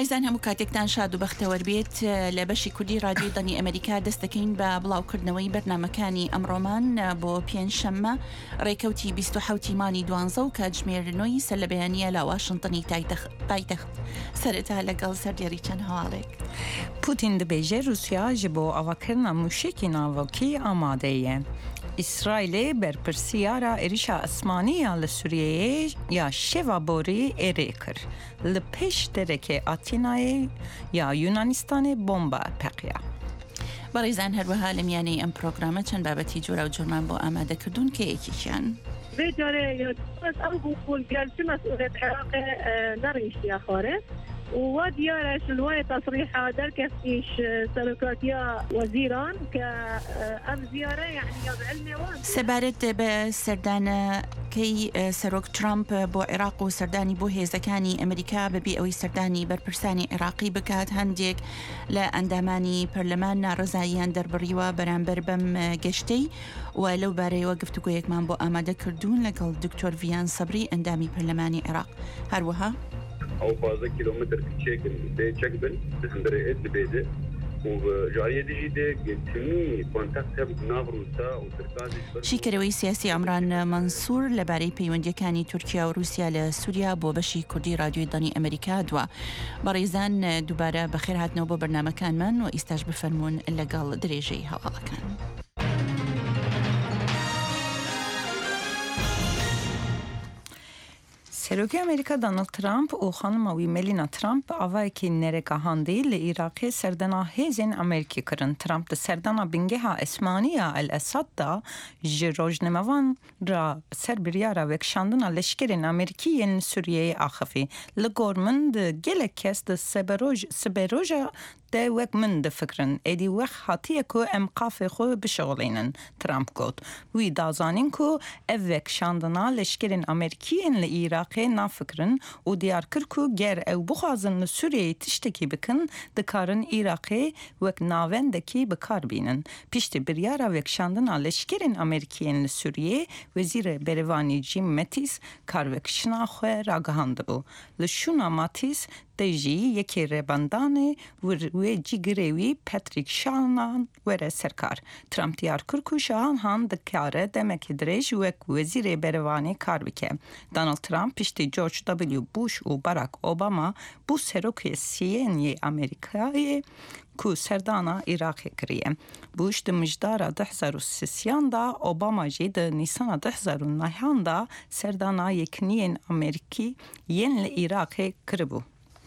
ئایزان هەموو کاتێکتان شاد و بەختەوەر بێت لە بەشی کوردی رادیۆی دەنگی ئەمریکا دەستەکەین بە بڵاوکردنەوەی بەرنامەکانی ئەمڕۆمان بۆ پێنجشەممە ڕێکەوتی 27 مانی 12 و کاتژمێرنەوەی سەر لە بەیانیە لە واشنتنی پایتەخت سەرەتا لەگەڵ سەردێڕی چەند هەواڵێک. پوتین دەبێژێ رووسیا ji bo avakirina mûşekî navokî amade ye. İsrailê berpirsiyara êrişa esmaniya li Sûriyeyê ya şeva borî êrê kir. Li pêş derekê Atînayê ya Yunanistanê bomba peqiya. بەڕێزان هەروەها لە میانەی ئەم پرۆگرامە چەند بابەتی جۆرا و جۆرمان بۆ ئامادەکردوون کە یەکیشیان بێجارێ ئەو بوو گەلچی مەسئولێت عێراق نەڕیشتیا خوارێ وديارة شلوية تصريحها دركفتيش سلوكاتيا وزيران كأم زيارة يعني بعلمي سبارت بسردان كي سروك ترامب بو عراق وسرداني بو هيزكاني أمريكا ببي أوي سرداني بربرساني عراقي بكات هنديك لأنداماني برلمان رزايان دربريوا برانبر بم گشتي ولو باري وقفتكو يكمان بو آماده كردون لقل دكتور فيان صبري اندامي برلماني عراق هروها أو فازا كيلومتر تشيكن بيتشكبن بسندري إدل بيده وجارية دي جيدة قلتني كونتاكتها بنافروسا وتركازي شیکەرەوەی سیاسی ئەمران منسوور لەبارەی پەیوەندیەکانی تورکیا و رووسیا لە سووریا بۆ بەشی کوردی رادیۆی دەنگی ئەمریکا دووە. بەڕێزان دووبارە بەخێر هاتنەوە بۆ بەرنامەکانمان و ئیستاش بفەرمونون لەگەڵ درێژەی هەواڵەکان. Serokê Amerîka Donald Trump û xanima wî Melania Trump avayekî nerêkahandî li Iraqê serdana hêzên Amerîkî kirin. Trump di serdana bingeha esmaniya El Esad da ji rojnamevan ra ser biryara vekşandina leşkerên Amerîkî yên Sûriyeyê axivî. Li gor min di gelek kes di siberoja de wek min difikirin. Êdî wex hatiye ku em qafê xwe bişeğulînin, Trump got. Wî dazanîn ku ev vekşandina leşkerên Amerîkiyên li Iraqê nafikirin û diyar kir ku ger ew bixwazin li Sûriyeyê tiştekî bikin, dikarin Iraqê wek navendekî bikar bînin. Piştî biryara vekşandina leşkerên Amerîkiyên li Sûriyê, Wezîrê Berêvanî Jim Mattis karvekişina xwe ragihand bû. Li şûna Mattis de jî yekê rêbandanê wê cîgirê wî Patrick Shanahan were serkar. Trump diyar kir ku Shanahan dikare demekî dirêj wek Wezîrê Berêvanî kar bike. Donald Trump piştî George W. Bush û Barack Obama bû serokê siyên Amerîkayê ku serdana Iraqê kiriye. Bush di mijdara 2003 da, Obama jî di Nîsana 2009 da serdana yekîniyên Amerîkî yên li Iraqê kiribû.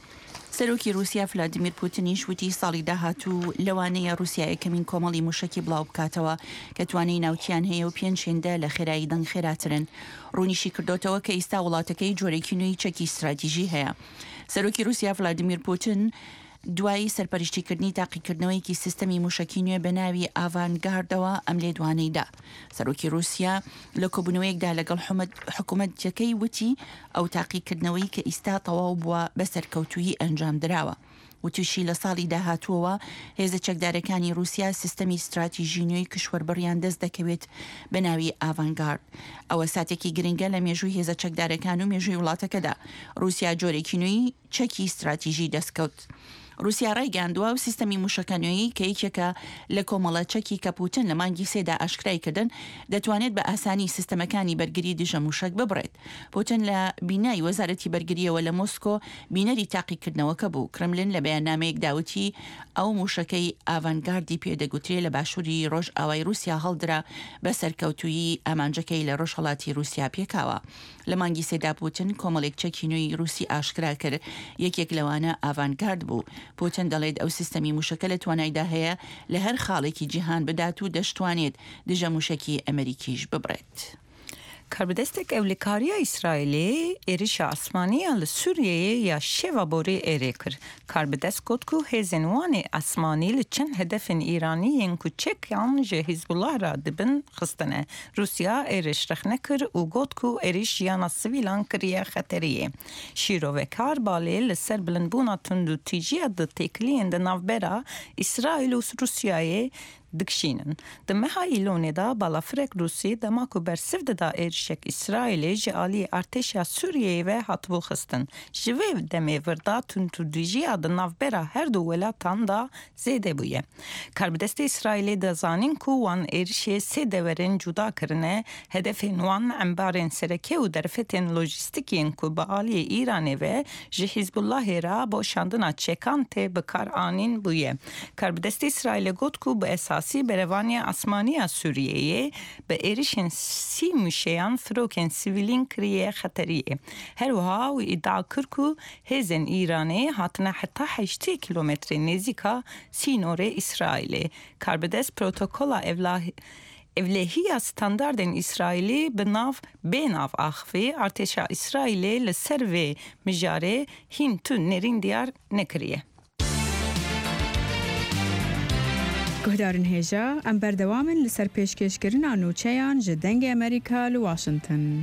سەرۆکی رووسیا ڤلادیمیر پوتینیش وتی ساڵی داهاتوو لەوانەیە رووسیا یەکەمین کۆمەڵی موشکی بڵاو بکاتەوە کە توانای ناوتیان هەیە و پێنج هێندە لە خێرایی دەنگ خێراترن. ڕوونیشی کردوتەوە کە ئێستا وڵاتەکەی جۆرێکی نوێی چەکی استراتیژی هەیە. سەرۆکی رووسیا ڤلادیمیر پوتین دوای سەرپەرشتیکردنی تاقیکردنەوەیکی سیستەمی موشکی نوێ بە ناوی ئاڤانگاردەوە ئەم لێدوانەیدا. سەرۆکی رووسیا لە کۆبوونەوەیەکدا لەگەڵ حکوومەتەکەی وتی ئەو تاقیکردنەوەی کە ئیستا تەواو بووە بە سەرکەوتویی ئەنجام درراوە. وتوشی لە ساڵی داهاتووەوە هێزە چەکدارەکانی رووسیا سیستەمی استراتیژی نوێی کشوەربڕیان دەست دەکەوێت بە ناوی ئاڤانگارد. ئەوە ساتێکی گرنگە لە مێژووی هێزە چەکدارەکان و مێژووی وڵاتەکەدا. رووسیا جۆرێکی نوێی چەکی استراتیژی دەستکەوت. رووسیا ڕایگەاندووە و سیستەمی موشەکانەوەی کە یەکێکە لە کۆمەڵە چەکی کە پوتین لە مانگی سێدا ئاشکرای کردن دەتوانێت بە ئاسانی سیستەمەکانی بەرگری دژە موشک ببڕێت. پوتین لە بینای وەزارەتی بەرگریەوە لە مۆسکۆ بینەری تاقیکردنەوەکە بوو. کرملین لە بەیاننامەیەک داوتی ئەو موشەکەی ئاڤانگاردی پێدەگوترێت لە باشووری ڕۆژ ئاوای رووسیا هەڵدرا بە سەرکەوتویی ئامانجەکەی لە ڕۆژهەڵاتی رووسیا پێکاوە. لە مانگی سێدا پوتین کۆمەڵێک چەکی نوێی رووسی ئاشکرا کرد. یەکێک لەوانە ئاڤانگارد بوو. پوتین دەڵێت ئەو سیستەمی موشەکە لە توانایدا هەیە لە هەر خاڵێکی جیهان بدات و دەشتوانێت دژە موشکی ئەمریکیش ببڕێت. Karbidestek evlikariya İsrailê êrişa esmaniya li Sûriyeyê ya şeva borî êrê kir. Karbidest got ku hêzên wanê esmanî li çend hedefên Îranî ku çekan ji Hizbullah ra dibin xistine. Rusya êriş rexne kir û got ku êriş jiyana sivîlan kiriye xeteriyê. Şîrovekar balê li ser bilindbûna tund û tîjiya di têkiliyên di navbera İsraîl û Rusyayê دکشینن. دمها ایلونه دا بالافرک روسی دماکو برسف دا ایرشک اسرائیلی جالی ارتشا سوریه و هاتبو خستن. جوه دمه وردا تندروجی آد نافبرا هر دو ولاتان دا زیده بویه. کاربدست اسرائیلی دا زانین کو وان ایرشه سه دورن جدا کرنه هدفین وان انبارن سرکه و درفتن لوجستیکین کو با آلی ایرانه و جه حزب الله را با شاندنا چکان ته بکار آنین بویه. کاربدست اسرائیل گوت کو به اساسی بروانی اسمانی سوریه به ایرشن سی مشیان فروکن سیویلین کریه خطریه. هر وها و ادعا کرکو هزن ایرانه هاتنه حتی 8 کیلومتر نزدیکا سینور اسرائیل. کاربدست پروتوکولا evlehiya standardên İsrailî bênav axivê artêşa İsrailê li ser vê mijarê hîn tu nêrîn diyar nekiriye. Guhdarên hêja em berdewamin li ser pêşkêşkirina nûçeyan ji dengê Amerîka li Washington.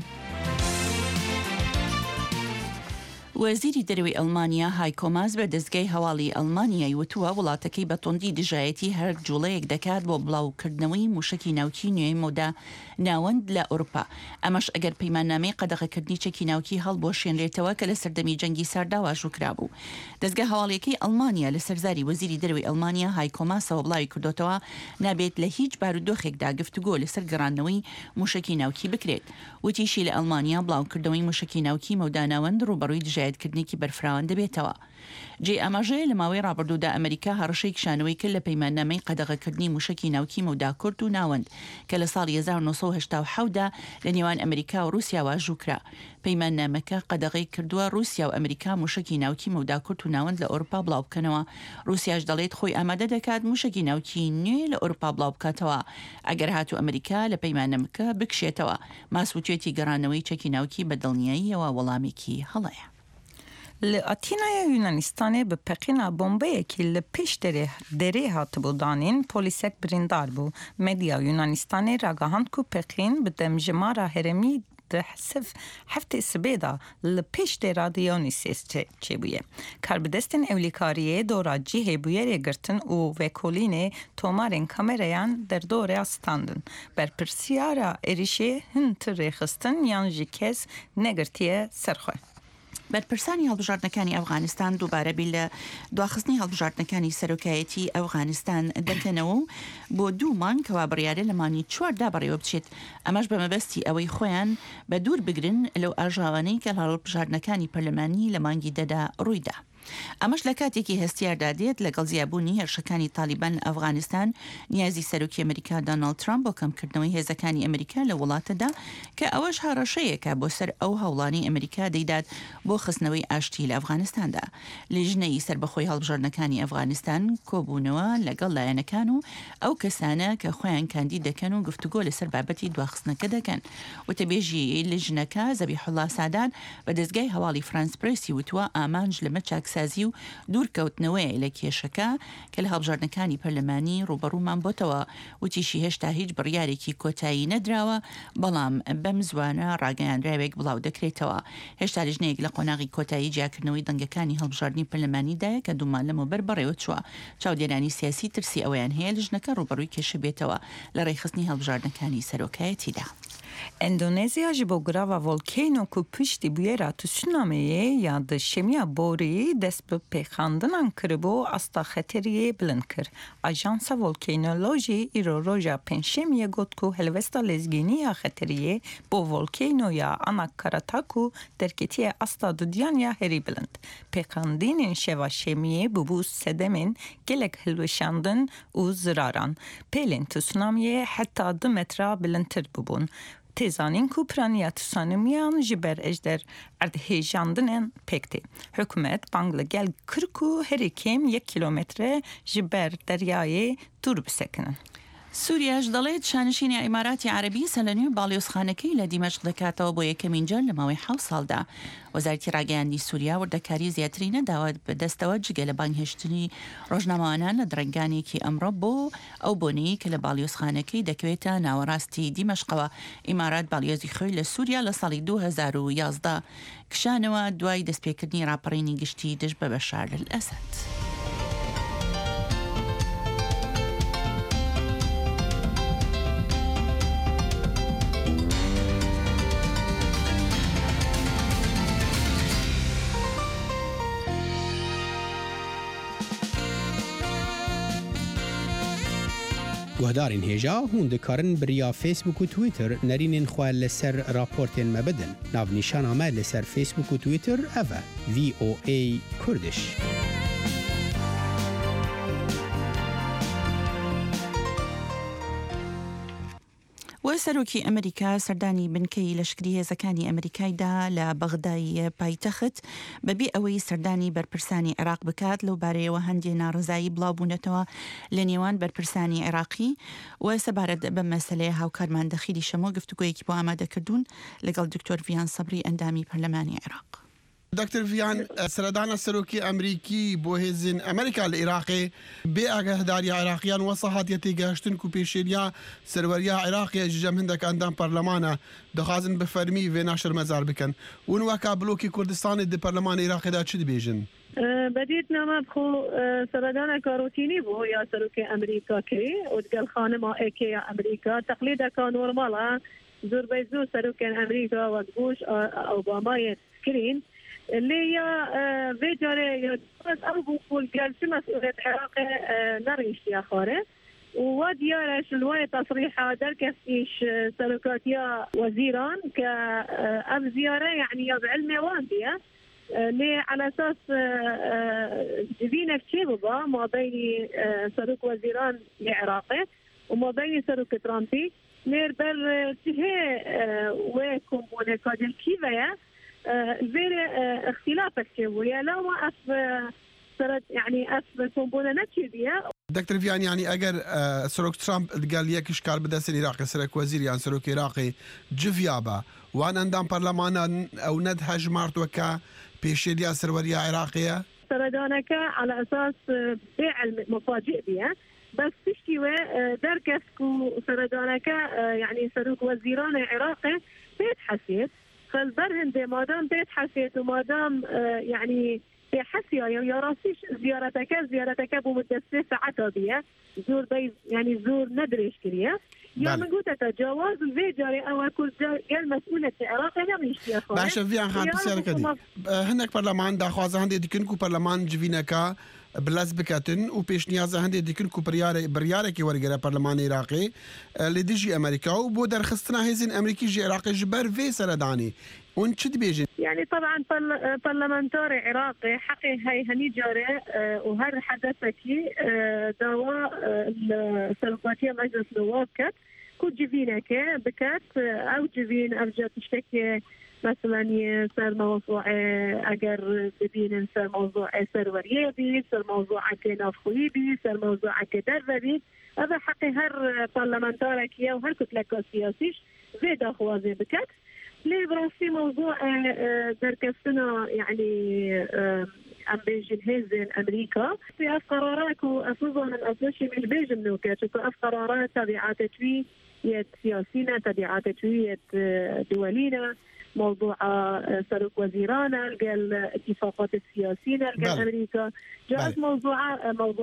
وەزیری دەروی ئەڵمانیا هایکۆ ماس بە دەستگای هەواڵی ئەڵمانیای وتووە وڵاتەکەی بە تۆندی دژایەتی هەر جوڵەیەک دەکات بۆ بڵاوکردنەوەی موشکی ناوکی نوێی مۆدا ناوەند لە ئەوروپا. ئەمەش ئەگەر پەیماننامەی قەدەغەکردنی چەکی ناوکی هەڵبۆشێنرێتەوە کە لە سەردەمی جەنگی ساردا واژووکرا بوو. دەستگا هەواڵیەکەی ئەڵمانیا لە سەرزاری وەزیری دەروی ئەڵمانیا هایکۆ ماسەوە بڵاوی کردوتەوە نابێت لە هیچ بارودۆخێکدا گفتوگۆ لەسەر گەڕاندنەوەی موشکی ناوکی بکرێت. وتیشی لە ئەڵمانیا بڵاوکردنەوەی موشکی ناوکی مۆدا ناوەند ڕوبەڕووی دژایەتکردنێکی بەرفراوان دەبێتەوە. جێ ئەماژەیە لە ماوەی ڕابردوودا ئەمریکا هەڕەشەی کشانەوەی کرد لە پەیماننامەی قەدەغەکردنی موشکی ناوکی مۆدا کورد و ناوەند کە لە ساڵی 1970دا لە نێوان ئەمریکا و رووسیا واژووکرا. پەیماننامەکە قەدەغەی کردووە رووسیا و ئەمریکا موشکی ناوکی مۆدا کورد و ناوەند لە ئەوروپا بڵاو بکەنەوە. رووسیاش دەڵێت خۆی ئامادە دەکات موشکی ناوکی نوێ لە ئەوروپا بڵاو بکاتەوە ئەگەر هاتوو ئەمریکا لە پەیماننامەکە بکشێتەوە. ماسووتێتی گەڕانەوەی چەکی ناوکی بە دڵنیاییەوە وەڵامێکی هەڵەیە. لاتینای یونانستانê bi peqîna bombeyekî li pêş derê hatibû danîn polîsek birîndar bû. Medya Yunanistanê ragihand ku peqîn bi demjimara herêmî heftê sibê da li pêş dêra Dionîsês çêbûye. Karbidestên ewlîkariyê dora cihê bûyerê girtin û vekolînê tomarên kamerayan derdorya standin. Berpirsiyara êrişê hin tir rêxistin yan jî kes negirtiye serxwe. بەرپرسانی هەڵبژاردنەکانی ئەفغانستان دووبارە بیل لە دواخستنی هەڵبژاردنەکانی سەرۆکایەتی ئەفغانستان دەکەنەوە و بۆ 2 مانگ کەوا بڕیارە لە مانی 4دا بەڕێوە بچێت. ئەمەش بە مەبەستی ئەوەی خۆیان بە دوور بگرن لەو ئاژاوانەی کە هەڵبژاردنەکانی پەرلەمانی لە مانگی دەدا ڕوویدا. ئەمەش لە کاتێکی هەستیاردا دێت لەگەڵ زیابوونی هێرشەکانی تالیبان لە ئەفغانستان نیازی سەرۆکی ئەمریکا دۆناڵد ترامپ بۆ کەمکردنەوەی هێزەکانی ئەمریکا لە وڵاتەدا کە ئەوەش هەڕەشەیەکە بۆ سەر ئەو هەوڵانی ئەمریکا دەیدات بۆ خستنەوەی ئاشتی لە ئەفغانستاندا. لیژنەی سربەخۆی هەڵبژاردنەکانی ئەفغانستان کۆبوونەوە لەگەڵ لایەنەکان و ئەو کەسانە کە خۆیان کاندی دەکەن و گفتوگۆ لەسەر بابەتی دواخستنەکە دەکەن. وتەبێژی لیژنەکە زەبیحوڵڵا سادان بە دەستگای هەواڵی فرانس پرێسی وتووە ئامانج لەمە سازی و دوورکەوتنەوەی لە کێشەکە کە لە هەڵبژاردنەکانی پەرلەمانی ڕوبەڕوومان بۆتەوە. وتیشی هێشتا هیچ بڕیارێکی کۆتایی نەدراوە بەڵام بەم زوانە ڕاگەیاندراوێک بڵاو دەکرێتەوە. هێشتا لیژنەیەک لە قۆناغی کۆتایی جیاکردنەوەی دەنگەکانی هەڵبژاردننی پەرلەمانیدایە کە دوومان لەمەوبەر بەڕێوە چووە. چاودێرانی سیاسی ترسی ئەویان هەیە لیژنەکە ڕوبەڕووی کێشە بێتەوە لە ڕێخستنی هەڵبژاردنەکانی سەرۆکایەتیدا. اندونزیا جبو گراوا ولکینو کو پشتی بویرا تسونامیه یا د شمیا بوری دست به پیخاندنان کربو استا خطریه بلند کر. اجانسا ولکینولوژی ایرو روژا پنشمیه گوت کو هلوستا لزگینی یا خطریه بو ولکینو یا انا کاراتاکو درکتیه استا دودیان یا هری بلند. پیخاندین شوا شمیه ببو سدمین گلک هلوشاندن و زراران. پیلین تسونامیه حتی 2 متر بلندتر ببون. تیزانین کو پرانیا تسونامیان جبر اجدر اردهیجاندنن پکتی. حکومت بانگلگل کرکو هری کم 1 کیلومتر جبر دریای دور بسکنن. سووریاش دەڵێت شانشینی ئیماراتی عەرەبی سەلەنوێ باڵیۆزخانەکەی لە دیمەشق دەکاتەوە بۆ یەکەمین جار لە ماوەی 7 ساڵدا. وەزارەتی ڕاگەیاندنی سووریا وردەکاری زیاتری نەداوە بەدەستەوە جگە لە بانگهێشتنی ڕۆژنامەوانان لە درەنگانێکی ئەمڕۆ بۆ ئەو بۆنەی کە لە باڵیۆزخانەکەی دەکەوێتە ناوەڕاستی دیمەشقەوە. ئیمارات باڵیۆزی خۆی لە سووریا لە ساڵی 2011 کشانەوە دوای دەستپێکردنی ڕاپەڕینی گشتی دژ بە بەشار الئەسەد. گهدارین هجا هون دکارن بریا فیسبوک و تویتر نرینین خواه لسر راپورتین مبدن. ناو نیشان آمه لسر فیسبوک و تویتر اوه VOA کردش. وسەرۆکی ئەمریکا سەردانی بنکەی لەشکری هێزەکانی ئەمریکایدا لە بەغدای پایتەخت بەبێ ئەوەی سەردانی بەرپرسانی عێراق بکات لەو بارەیەوە هەندێک ناڕزایی بڵاوبوونەتەوە لە نێوان بەرپرسانی عێراقی و سەبارەت بە مەسەلەیە هاوکارمان دەخیلی شەمۆ گفتوگۆیەکی بۆ ئامادەکردوون لەگەڵ دکتۆر ڤیان سەبری ئەندامی پەرلەمانی عێراق. دکتور ڤیان سەردانە سەرۆکی ئەمریکی بۆ هێزن ئەمریکا لە عێراقی بێ ئاگاهداری عێراقیان وەسە هاتیە تێگەهشتن و پێشێنیا سەروەریە عێراقی ژەم هەندێکاندان پەرلەمانە دەخوازن بە فەرمی وێنا شەرمەزار بکەن ون وەکا بلۆکی کوردستانی دی پەرلەمانی عێراقیدا چ دەبێژن؟ بديت نما بخو سردانا كاروتيني بو يا سلوكي امريكا كي ودقال خانما ايكي يا امريكا تقليدا كان نورمالا زور بيزو سلوكي امريكا وقبوش اوباما يسكرين اللي هي فيجاري أو بقول قال في مسؤولية العراق نريش يا خارج وديارش الواي تصريح درك فيش سلوكاتيا وزيران كأب زيارة يعني بعلم واندية اللي على أساس جبينة كيبوبا ما بين سلوك وزيران العراقي وما بين سلوك ترامبي نيربر تهي ويكم ونكاد كيفية غير اختلاف الشيوية لا ما يعني كومبوننت شبيه. دكتور فيان يعني اگر سروك ترامب قال يكش كار بدس العراق سرك وزير يعني سروك عراقي جفيابا وان اندام برلمان او ندهج مارت وكا بيشيليا سروريا عراقيه سردانك على اساس بيع المفاجئ بها بس تشتوى دركسكو سردانك يعني سروك وزيران عراقي بيت حسيت فالبرهن دي مادام بيت حسيت ومادام يعني في حسيا يا راسيش زيارتك بمدة 6 ساعات بيها زور بيز يعني زور ندري كريه يا من قلت تجاوز الفيجاري او كل قال مسؤولة العراق لا مش يا اخوان باشا في عن خاطر سركدي هناك برلمان داخوازه هندي ديكنكو برلمان جوينكا بلاس بكاتن و پیشنیاز هندی دکن کو بریاره کی ورگره پارلمان عراقی لدیجی امریکا و بو درخستنا هزین امریکی جی عراقی جبر في سردانی اون چه بيجي يعني طبعا برلمانتاري عراقي حقي هاي هني جاري وهذا حدثكي دواء السلطاتيه مجلس نواب كات كل جبينك بكات او جبين ارجع تشتكي مثلا صار موضوع اگر ببين صار موضوع سروريه بي صار موضوع نافخوي بي صار موضوع دربي هذا حقي هر برلمانتاركيه وهر كتله سياسيش زيد اخوازي بكات ليه براسي موضوع دركستنا يعني ام بيجن هيزن امريكا في قرارات وافضل من افضل من بيجن نوكات قرارات تبعات توي سياسينا تبعات توي دولينا موضوع سلوك وزيرانا الاتفاقات السياسية امريكا جاءت موضوع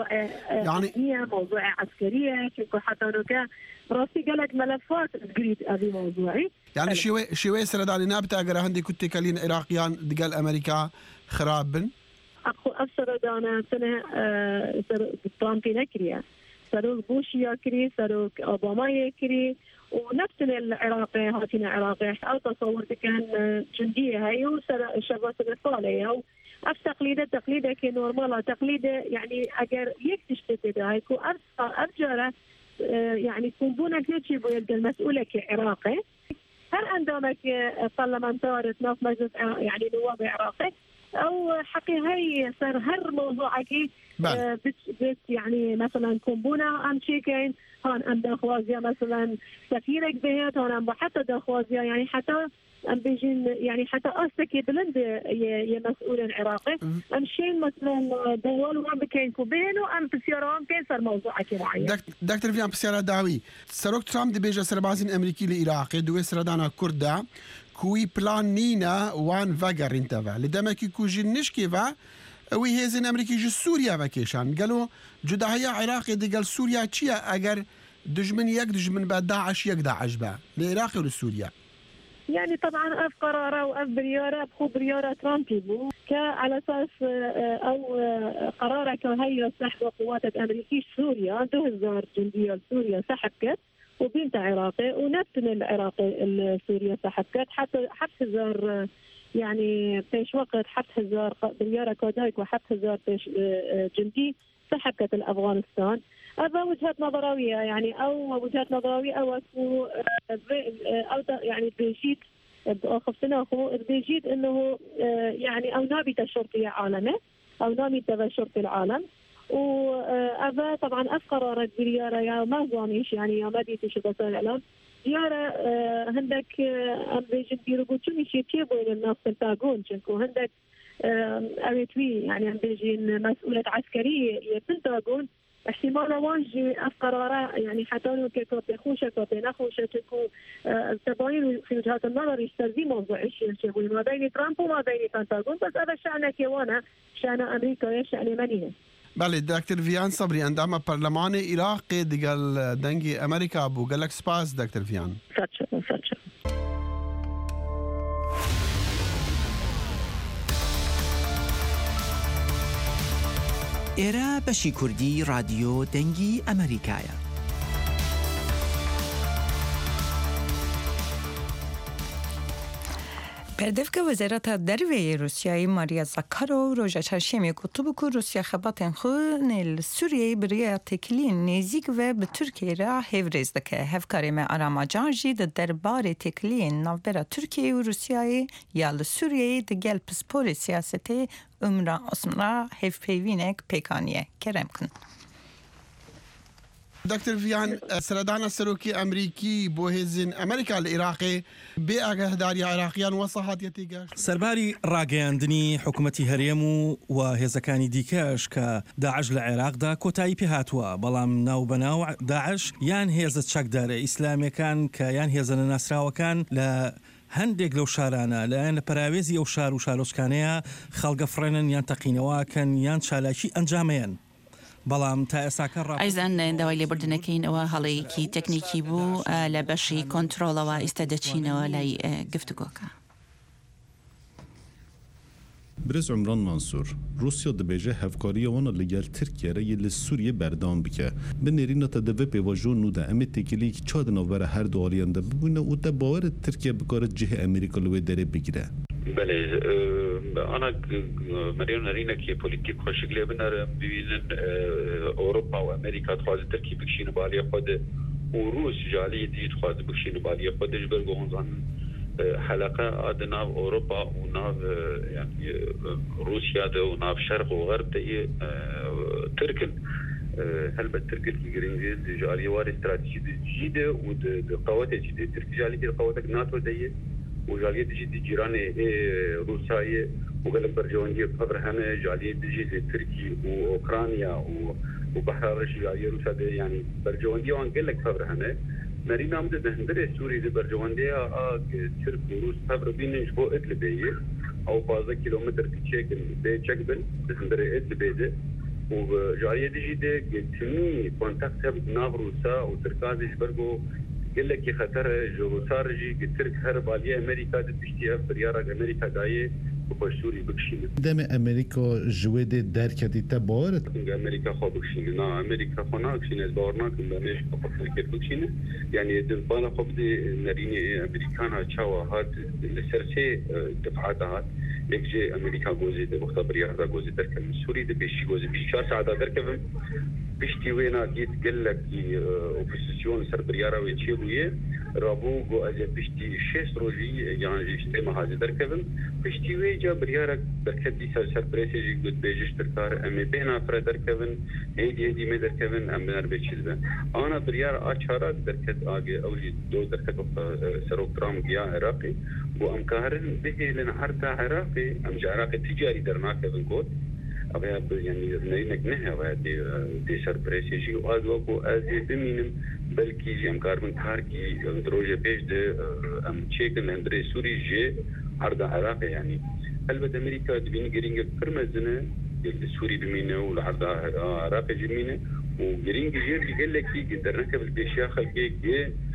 يعني موضوع عسكريه حتى نوكا راسي قالك ملفات قريت هذه موضوعي يعني شوي سرداني نابتا اگر هندي كنت كلين عراقيان دقال امريكا خرابن اخو سردانا سنه ترامبي نكريا سروك بوش يكري سروك اوباما يكري ونفس العراقي هاتنا عراقي او تصور كان جنديه هاي وشباب الصاليه اف تقليده كي نورمال تقليده يعني اگر يكتش هاي كو ارجره يعني كومبونا كنتشي بيلقى المسؤوله كعراقي هل عندما برلمانتار ناف مجلس يعني نواب عراقي او حقي هاي صار هر موضوع اكيد بس يعني مثلا كومبونا ام شيكين هون ام داخوازيا مثلا سفيرك بهت هون ام حتى داخوازيا يعني حتى ام بيجين يعني حتى استكي بلند يا مسؤول العراقي ام شيء مثلا دول وام بكين كوبين وام بسيارام كين صار موضوع اكيد معين دكتور فيان بسيارة داوي سروك ترامب دي بيجا سربازين امريكي لعراقي دوي سردانا كردا كوي بلان نينا وان فاجر انتفا لدمكي كوجين نشكيفا وی هزین امریکی جو سوریا وکیشان قالوا جداهیا عراقی دی قال سوریا چیه اگر دشمن یک دشمن با داعش یک داعش با لعراق و سوریا يعني طبعا اف قراره واف برياره بخو برياره ترامبي بو على اساس او قراره كهي سحب قوات امريكيه سوريا 2000 جنديه سوريا سحبت وبنت عراقي ونفس العراقي سوريا سحبت حتى حبس هزار يعني بيش وقت حبس هزار برياره كودايك وحبس هزار بيش جندي سحبت الافغانستان. هذا وجهة نظروية يعني أو وجهة نظروية أو يعني بيجيد خفتناخو بيجيد إنه يعني أو نابي تشرطية عالمه أو نابي تشرطي العالم وهذا طبعا أفقرارة بريارة يا ما زانيش يعني يا ما ديتش بصير الإعلام ديارة هندك أم بيجيد بيربو شو مش يتيبوا للناس تنتاقون شنكو هندك أريتوي يعني أم بيجين مسؤولة عسكرية يتنتاقون احتمال واجي قرارات يعني حتى لو كوبي خوشه كوبي نخوشه تكون تباين في وجهات النظر يستلزم موضوع الشيء ما بين ترامب وما بين بنتاغون بس هذا شأنك وانا شأن امريكا شأن منيه. بله دکتر ویان صبری اندام پارلمان عراق دیگر دنگی امریکا بو گلک سپاس دکتر ویان. سچ. ئێرە بەشی کوردی رادیۆ دەنگی ئەمریکایە. پردفک وزارت دروی روسیای ماریا زاکارو روژا چهارشنبه گفت که روسیا خباتن خون سوریه برای تکلین نزدیک و به ترکیه را هفرز دکه. هفکاری ما آرامجان جید درباره تکلین نوبر ترکیه و روسیای یا سوریه دگل پسپور سیاستی عمرا هفپیوینک پیکانیه کرم کن. دکتر ویان سردان سروکی امریکی بو هزین امریکا العراقی بی ئاگاداری عراقیان وەسەهاتیەتی گەشت سەرباری ڕاگەیاندنی حکوومەتی هەرێم و هێزەکانی دیکەش کە داعش لە عێراقدا کۆتایی پێهاتووە بەڵام ناوبەناو داعش یان هێزە چەکدارە ئیسلامیەکان کە یان هێزە ناسراوەکان لە هەندێک لەو شارانە لەیان لە پەراوێزی ئەو شار و شارۆچکانەیە خەڵگە فڕێنن یان تەقینەوەکەن یان چالاکی ئەنجامەیەن. ئایزان داوای لێبوردنەکەینەوە هەڵەیەکی تەکنیکی بوو لە بەشی کۆنترۆڵەوە ئێستا دەچینەوە لای گفتوگۆکە. برز عمران منصور روسیا دبیجه هفکاری وانا لگل ترکیه را یل سوریه بردان بکه به نرینه تا دوه پیواجون نو ده امی تکیلی که چاد نوبر هر دوالینده ببونه و ده باور ترکیه بکارت جه امریکا لوی داره بگیره. بله أنا مريم نرينا كي بوليتيك خوشكلي بنر بينن أوروبا وأمريكا تخاذ تركي بكشين بالي خود وروس جالي دي تخاذ بكشين بالي خود جبر جونزان حلقة أدنى أوروبا وناف يعني روسيا ده وناف شرق وغرب ده تركن هل بتركن الإنجليز جالي وار استراتيجي جديدة وقوات جديدة تركي جالي دي قوات ناتو ده وجالية جديدة جيراني روسيا وقلب برجوانية بفرهنة جالية جديدة تركي وأوكرانيا وبحر الرشي جالية روسيا يعني برجوانية وان قلك فبرهنة نرينا مدد هندري سوري دي برجوانية ترك وروس فبر بينش بو إدلبية أو بازا كيلومتر كتشيكن بي تشكبن هندري إدلبية وجالية جديدة تمي كونتاكت هب ناف روسا وتركازي جبرقو قال لك خطر جوسارجي قلت هرب عليه امريكا دبشتي بريارة امريكا دايه وبشوري بكشين دم امريكا جويد دركتي تبارت امريكا خو بكشين نا امريكا خنا بكشين دورنا كنا مش بفكر بكشين يعني دبانا خو بدي نريني امريكانا تشاوا هات لسرسي دفعات هات يجي امريكا جوزي ده وقت بريارة جوزي درك من سوري ده بيشي جوزي بيشي 4 ساعات درك بشتي وينا جيت قال لك اوبوزيسيون سربريارا ويتشيبويه رابو جو از بشتي 6 روجي يعني اجتماع هذا دركبن بشتي ويجا بريارا دركدي سربريسي جي قد بيجش تركار ام بينا فر دركبن هيدي مي دركبن ام نر بيشلبن انا بريارا اشارات دركت اجي اولي دو دركت سرو كرام يا عراقي وام كهرن بيجي لنا عرض عراقي ام عراقي تجاري درناك بنقول أبغى يعني نرينك نهى وهذه دي سربريسي شيء وأزواجه أزي بمينم بلكي جام كاربن كاركي دروجة بيج ده أم تشيكن هندري سوري جي عرض عراقي يعني البته أمريكا تبين جرينج فرمزنا السوري بمينه والعرض عراقي جمينه وجرينج جير يقول لك يقدر نكب البيشيا خلقي جي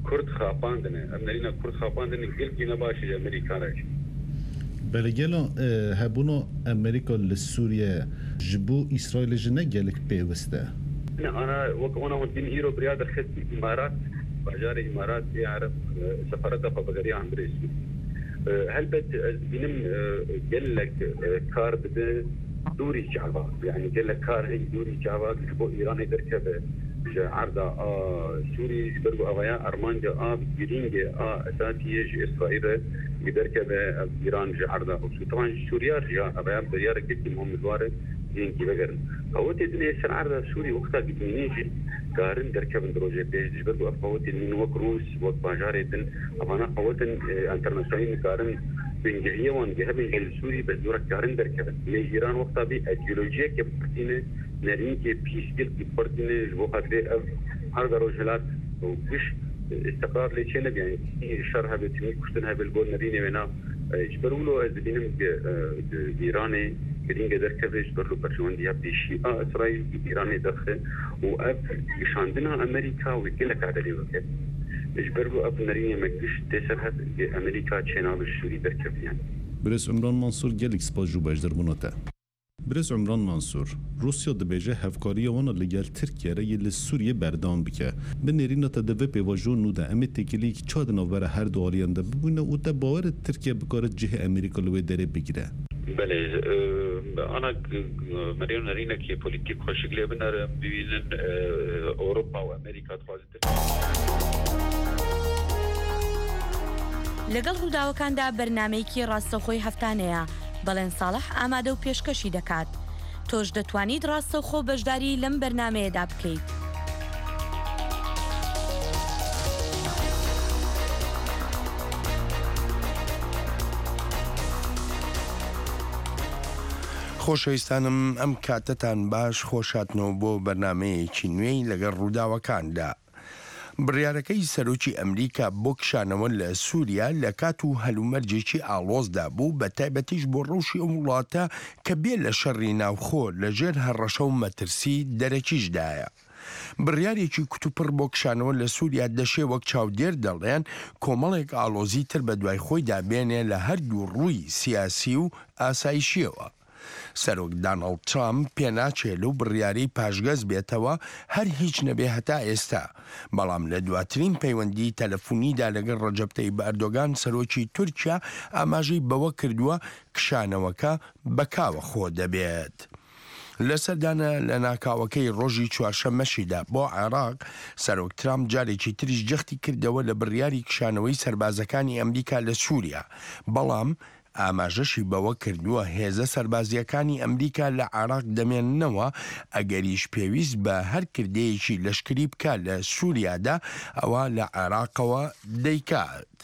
كرد خاپاندنه ام نرينا كرد خاپاندنه قلقي نباشي أمريكاناش بلگلا هبونا أمريكا لسوريا جبو إسرائيل جنة جالك بيوسته أنا وأنا ودين هيرو بريادة خد إمارات بجار إمارات يعرف سفارتها فبقرية عن بريسي هل بد بينم قال لك كار بده دوري جعبا يعني قال لك كار هي دوري جعبا بو إيران يدركب عرضة سوري يدركوا أويا أرمانجا بيرينجا أساسية إسرائيل يدركب إيران عرضة طبعا سوريا رجع أويا بريارة كتير مهم دواره ينكي بقرن قوات الدنيا سر عرضة سوري وقتها بدنيجي كارن دركبن دروجة بيج برضو قوات من وق روس وق باجارة أبانا قوات انترناسيونال كارن بنجحية وانجها بنجل سوري بس دورك كارن دركبن لإيران وقتها بأيديولوجيا كبرتينة نارين كي بيس جل كبرتينة جبو خاطري عرضة روجلات وبش استقرار ليشينب يعني شرها بتمي كشتنها بالقول نارين ونا اجبروا له ازبينم إيراني بدين قدر كذا برلو برجونديا بشيء إسرائيل إيران دخل وأب يشاندنا أمريكا ويقلك على الوقت إجبروا أب نريني مكش تسرها أمريكا تشينا بالشوري دركب يعني برس عمران منصور جالك سباجو باجدر مناتا برس عمران منصور روسيا دبيجه هفكارية وانا لگل ترکیه رای لسوریه بردان بکه به نرینه تدوه پیواجون نو ده امید تکیلی که چاد نوبره هر دوالینده ببینه او ده باور ترکیه بکارت جه امریکا لوی داره بگیره بله أنا مريم نرينا كي بوليتيك خوشك لي بنار بينن أوروبا وأمريكا تخوازت لەگەڵ ڕووداوەکاندا بەرنامەیەکی ڕاستەوخۆی هەفتانەیە بەڵێن ساڵح ئامادە و پێشکەشی دەکات تۆش دەتوانیت ڕاستەوخۆ بەشداری لەم بەرنامەیەدا بکەیت خۆشەویستانم ئەم کاتتان باش خۆشاتنەوە بۆ بەرنامەیەکی نوێی لەگەڵ ڕووداوەکاندا. بڕیارەکەی سەرۆکی ئەمریکا بۆ کشانەوە لە سووریا لە کات و هەلومەرجێکی ئاڵۆزدا بوو بە تایبەتیش بۆ ڕەوشی ئەو وڵاتە کە بێ لە شەڕی ناوخۆ لەژێر هەڕەشە و مەترسی دەرەکیشدایە. بڕیارێکی کتوپڕ بۆ کشانەوە لە سووریا دەشێ وەک چاودێر دەڵێن کۆمەڵێک ئاڵۆزی تر بە دوای خۆی دابێنێ لە هەردوو ڕووی سیاسی و ئاسایشیەوە. سەرۆک دانەڵد ترامپ پێناچێت لەو بڕیارەی پاشگەز بێتەوە هەر هیچ نەبێ هەتا ئێستا بەڵام لە دواترین پەیوەندی تەلەفۆنیدا لەگەڵ ڕەجەب تەیب ئەردۆغان سەرۆکی تورکیا ئاماژەی بەوە کردووە کشانەوەکە بەکاوە خۆ دەبێت. لەسەردانە لە ناکاوەکەی ڕۆژی چوارشەممەشیدا بۆ عێراق سەرۆک ترامپ جارێکی تریش جەختی کردەوە لە بڕیاری کشانەوەی سەربازەکانی ئەمریکا لە سووریا بەڵام ئاماژەشی بەوە کردووە هێزە سەربازیەکانی ئەمریکا لە عێراق دەمێننەوە ئەگەریش پێویست بە هەر کردەیەکی لەشکری بکە لە سووریادا ئەوە لە عێراقەوە دەیکات.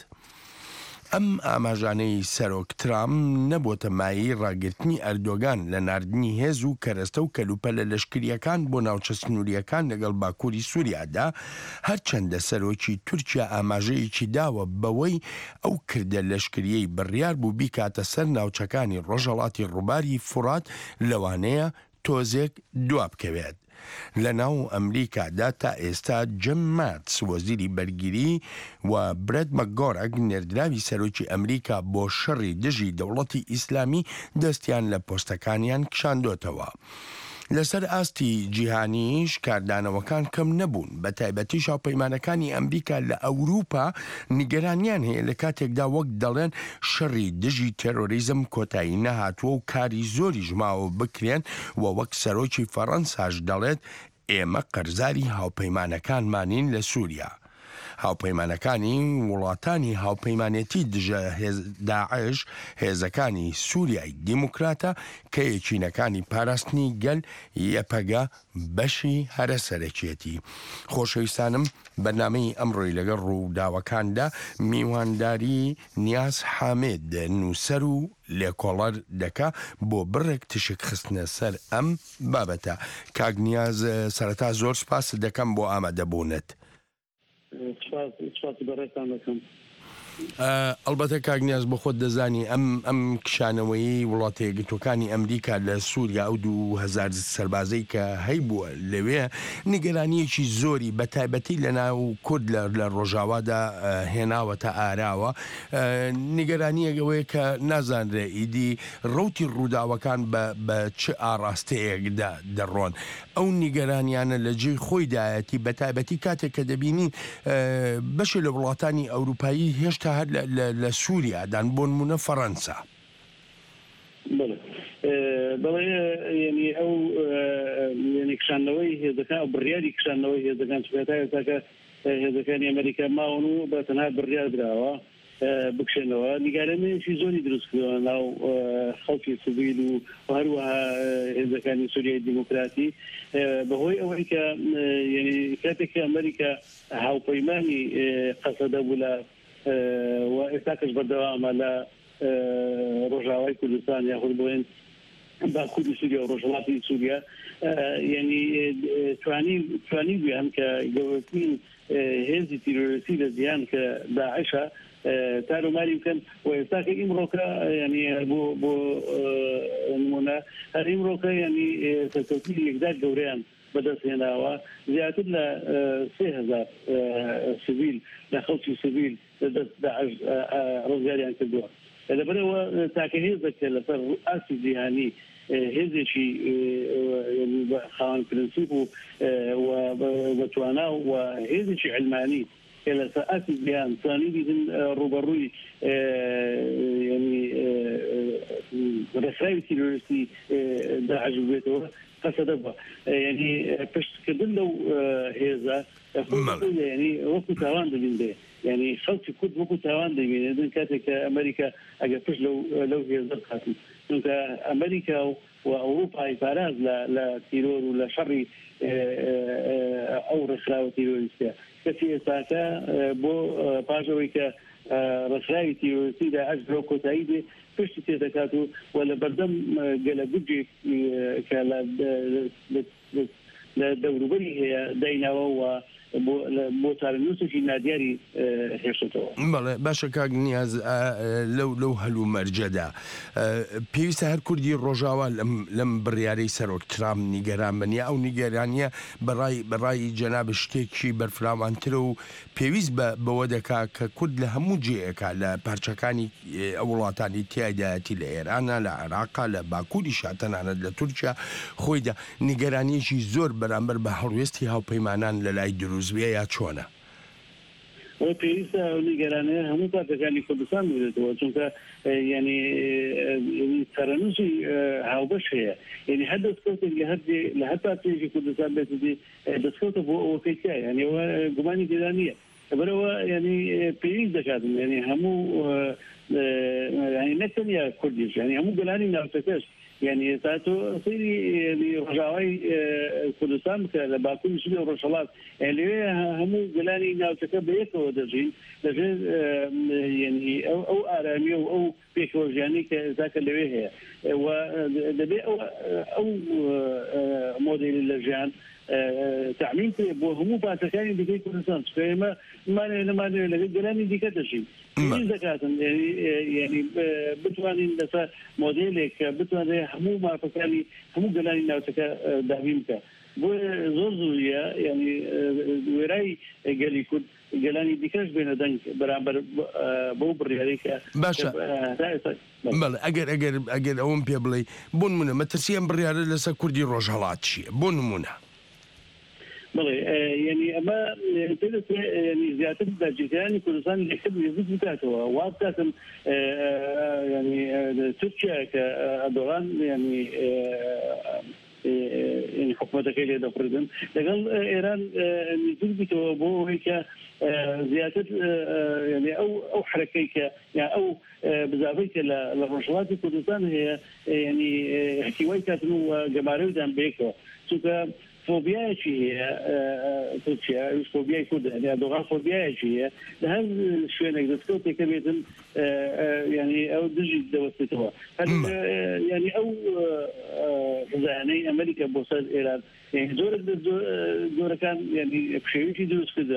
ئەم ئاماژانەی سەرۆک ترامپ نەبووتە مایەی ڕاگررتنی ئەردۆغان لە ناردنی هێز و کەرەستە و کەلوپە لە لەشکریەکان بۆ ناوچە سنووریەکان لەگەڵ باکووری سووریادا هەرچەندە سەرۆکی تورکیا ئاماژەیەکی داوە بەوەی ئەو کردە لەشکریەی بڕیار بوو بیکاتە سەر ناوچەکانی ڕۆژهەڵاتی ڕووباری فورات لەوانەیە تۆزێک دوا بکەوێت. لە ناو ئەمریکادا تا ئێستا جیم ماتس وەزیری بەرگیری و برێد مەکگۆرەک نێردراوی سەرۆکی ئەمریکا بۆ شەڕی دژی دەوڵەتی ئیسلامی دەستیان لە پۆستەکانیان کشاندۆتەوە. لەسەر ئاستی جیهانیش کاردانەوەکان کەم نەبوون بە تایبەتی شاوپەیمانەکانی ئەمریکا لە ئەوروپا نیگەرانیان هەیە لە کاتێکدا وەک دەڵێن شەڕی دژی تێرۆریزم کۆتایی نەهاتووە و کاری زۆری ژماوە بکرێن و وەک سەرۆکی فەڕەنساش دەڵێت ئێمە قەرزاری هاوپەیمانەکانمانین لە سووریا. هاوپەیمانەکانی وڵاتانی هاوپەیمانێتی دژە داعش هێزەکانی سووریای دیموکراتە کە یەکینەکانی پاراستنی گەل یەپەگە بەشی هەرە سەرەکیەتی. خۆشەویستانم بەرنامەی ئەمڕۆی لەگەڵ ڕووداوەکاندا میوانداری نیاز حامێد نووسەر و لێکۆڵەر دەکا بۆ بڕێک تشک خستنە سەر ئەم بابەتە. کاک نیاز سەرەتا زۆر سپاس دەکەم بۆ ئامادەبوونت. ئەلبەتە کاگنیاز بە خۆت دەزانی ئەم کشانەوەی وڵاتە یەکگرتوەکانی ئەمریکا لە سووریا ئەو 2000 سەربازەی کە هەیبووە لەوێ نیگەرانیەکی زۆری بە تایبەتی لە ناو کورد لە ڕۆژاوادا هێناوەتە ئاراوە نیگەرانیەوەی کە نازانرێ ئیدی ڕوتی ڕووداوەکان بە چ ئاڕاستەیەکدا دەڕۆن ئەو نیگەرانیانە لە جێی خۆیدایەتی بە تایبەتی کاتێک کە دەبینی بەشێ لە وڵاتانی ئەوروپایی هێشتا هەر لە سووریادان بۆ نمونە فەڕەنسا بەڵێ ینی ئەو ینی کشانەوەی هێزەکان بڕیاری کشانەوەی هێزەکان سوێتاکە هێزەکانی ئەمریکا ماون و بە تەنها بڕیار درراوە بکشێنەوە نیگارانێکی زۆری دروست کردەوە ناو خەڵکی سیڤیل و هەروەها هێزەکانی سووریای دیموکراتی بەهۆی ئەوەی کە ینی کاتێک کە ئەمریکا هاوپەیمانی قەسەدە بوو لە و ئێستاکەش بەردەوامە لە ڕۆژاوای کوردستان یاخود بۆین باکووری سووریا و ڕۆژهەڵاتی سووریا ینی توانی بیان کە گەورەترین هێزی تیرۆریستی لە جیهان کە داعشە تاروماری بکەن و ئێستاکە ئیمڕۆکە ینی بۆ نمونە هەر ئیمڕۆکە ینی سەرکەوتی یەکدار گەورەیان بەدەستهێناوە زیاتر لە 3000 سیڤیل لە خەڵکی سیڤیل لەدەست داعش ڕزگاریان کردووە لەبەرەوە تاکە هێزێکە لەسەر ئاسی جیهانی هێزێکی خاوەن پرنسیپ و بەتوانا و هێزێکی علمانی کە لەسەر ئاسی جیهان توانی بیدن ڕوبەڕووی ینی ڕێکخراوی تیرۆریستی داعش بێتەوە قەسەدە بووە ینی پشتکردن لەو هێزە ینی وەکو تاوان دەبین دێ ینی خەڵکی کورد وەکو تاوان دەبینێتن کاتێک کە ئەمریکا ئەگەر پشت لەو هێزە بخاتن چونکە ئەمریکا و ئەوروپای پاراز لە تیرۆر و لە شەڕی ئەو ڕێکخراوە تیرۆریستە کەسی ئێستاکە بۆ پاشەوەی کە ڕێکخراوی تیرۆریستی داعش بۆ کۆتایی بێ پشتی تێدەکات و لە بەردەم گەلە گوجێک کە لە دەوروبەری هەیە دایناوە و بۆ چارەنووسێکی نادیاری هێشتەوە. بەڵێ باشە کاگنیاز لەو هەلوو مەرجەدا پێویستە هەر کوردی ڕۆژاوا لەم بڕیارەی سەرۆک ترامپ نیگەران بنیە ئەو نیگەرانیە بەڕای جەناب شتێکی بەرفراوانترە و پێویست بەوە دەکا کە کورد لە هەموو جێیەکە لە پارچەکانی ئەو وڵاتانی تیایدایەتی لە ئێرانە لە عێراقا لە باکووری شاتەنانەت لە تورکیا خۆیدا نیگەرانیەکی زۆر بەرامبەر بە هەڵوێستی هاوپەیمانان لە لای دروستبیە یا چۆنە؟ پێویستە نیگەرانەیە هەموو پارتەکانی کوردستان بێتەوە چونکە ینی تەرەنووسی هاوبەش هەیە ینی هەر دەستکەوتێک لە هەر پارتێکی کوردستان بێتی دەستکەوتە بۆ ئەوەکەی تیا ینی ئەوە گومانی تێدانە بەرەوە ینی پێویست دەکاتن ینی هەموو ینی نەتەنیا کوردیش ینی هەموو گەلانی ناوچەکەش يعني تاتو سيري رجاوي كردستان لە باکووری سووریا و ڕۆژهەڵات لێ هەموو گەلانی ناوچەکە بەیەکەوە دەژین لەژێر ینی ئەو ئارامی و ئەو پێکەوەژیانی کە تاکە لەوێ هەیە و دەبێ ئەو مۆدێلی لە ژیان تعمیم کرێ بۆ هەموو پارتەکانی دیکەی کوردستان ئێمە نمانێت لەگەڵ گەلانی دیکە دەژین دەکاتن ینی بتوانین لەسەر مۆدێلێک کە بتوانێت هەموو مافەکانی هەموو گەلانی ناوچەکە دابین بکە بۆ زۆر زوریە ینی وێرای گەلی کورد گەلانی دیکەش بێنە دەنگ بەرامبەر بۆ بڕیارەی کە باشە بەڵێ ئەگەر ئەوم پێ بڵێ بۆ نمونە مەترسیان بڕیارە لەسەر کوردی ڕۆژهەڵات چییە بۆ نمونە؟ بڵێ ینی ئەمە ینی زیاتر داگیرکارانی کوردستان لەکتب نزیک بکاتەوە وا بکاتن ینی تورکیا کە ئەردۆغان ینی حکوومەتەکەی لێ دەخوردن لەگەڵ ئێران نزیک بکەوە بۆ ئەوەی کە زیاتر ینی ئەو حرەکەی کە یا ئەو بزاافەی کە لە ڕۆژهەڵاتی کوردستان هەیە ینی حکیوای کاتن و گەمارەویدان بێکەوە چونکە فۆبیایەکی هەیە تورکیا فۆبیای کورد ئەردۆغان فۆبیایەکی هەیە لە هەر شوێنێک دەستکەوتێکە بێتن ینی ئەو دژی دەوەستێتەوە ینی ئەو زانەی ئەمریکا بۆ سەر ئێران زۆرێک زۆرەکان ینی پشێویی دروست کردە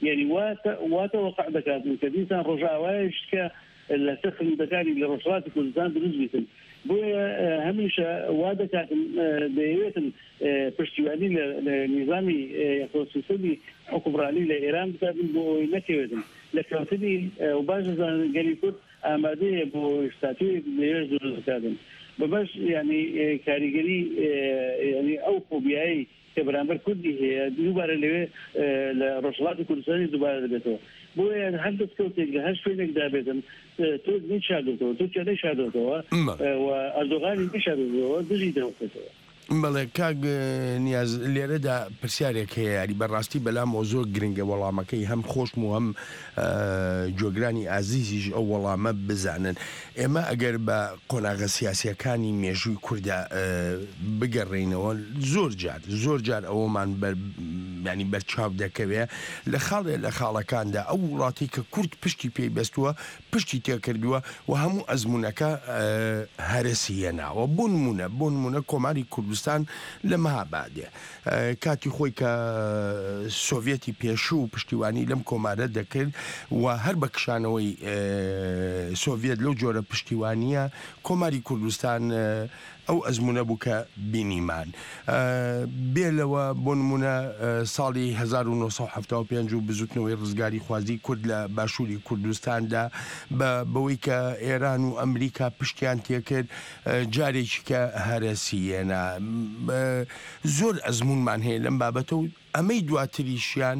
يعني واتوقع دكات من كديسان رجاوايش ك اللي تخل دكاني لرشوات كردستان بنسبة بويا هميشه وادا كانت ديوت برشتواني لنظامي خصوصي حكمراني لإيران بتابع بو نكويتن لكوتني وباجزا قالي كنت آماده بو استاتيو ليجدر زكادن بباش يعني كاريجري يعني أوفو بيعي كبرامبر كردي هي دوباره لوي لرشوات كردستاني دوباره لبيتو بويا نحدث كوتي هاش فينك دابتن تو نشادوتو تو تشادي شادوتو واردوغان نشادوتو دجي دوتو بەڵێ کاک نیاز لێرەدا پرسیارێک هەیە یاری بەڕاستی بەلامەوە زۆر گرنگە وەڵامەکەی هەم خۆشم و هەم جۆگرانی ئازیزیش ئەو وەڵامە بزانن ئێمە ئەگەر بە قۆناغە سیاسیەکانی مێژووی کووردا بگەڕێینەوە زۆر جار ئەوەمان ینی بەرچاو دەکەوێت لە خاڵەکاندا ئەو وڵاتی کە کورد پشتی پێی بەستووە پشتی تێکردووە و هەموو ئەزمونونەکە هەرسی هێناوە بۆ نمونە کۆماری کوردستان لە مەهابادێ کاتی خۆی کە سۆڤێتی پێشوو پشتیوانی لەم کۆمارە دەکرد و هەر بە کشانەوەی سۆڤێت لەو جۆرە پشتیوانیە کۆماری کوردستان ئەو ئەزمونە بوو کە بینیمان بێلەوە بۆ نمونە ساڵی 1975 و بزوتنەوەی ڕزگاری خوازی کورد لە باشووری کوردستاندا بەوەی کە ئێران و ئەمریکا پشتیان تێکرد جارێکی کە هەرەسیێنە زۆر ئەزمونمان هەیە لەم بابەتە و ئەمەی دواتریشیان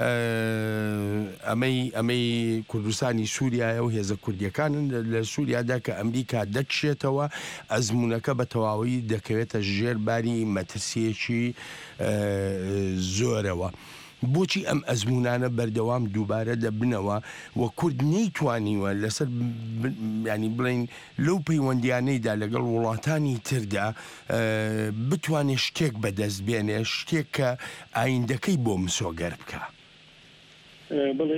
ئەمەی کوردستانی سووریایە و هێزە کوردیەکانن لە سووریادا کە ئەمریکا دەکشێتەوە ئەزمونونەکە بە تەواوی دەکەوێتە ژێرباری مەترسیەکی زۆرەوە. بۆچی ئەم ئەزمونانە بەردەوام دووبارە دەبنەوە و کورد نەیتوانیوە لەسەر ینی بڵین لەو پەیوەندیانەیدا لەگەڵ وڵاتانی تردا بتوانێت شتێک بەدەست بێنێ شتێک کە ئایندەکەی بۆ مسۆگەر بکە. بڵێ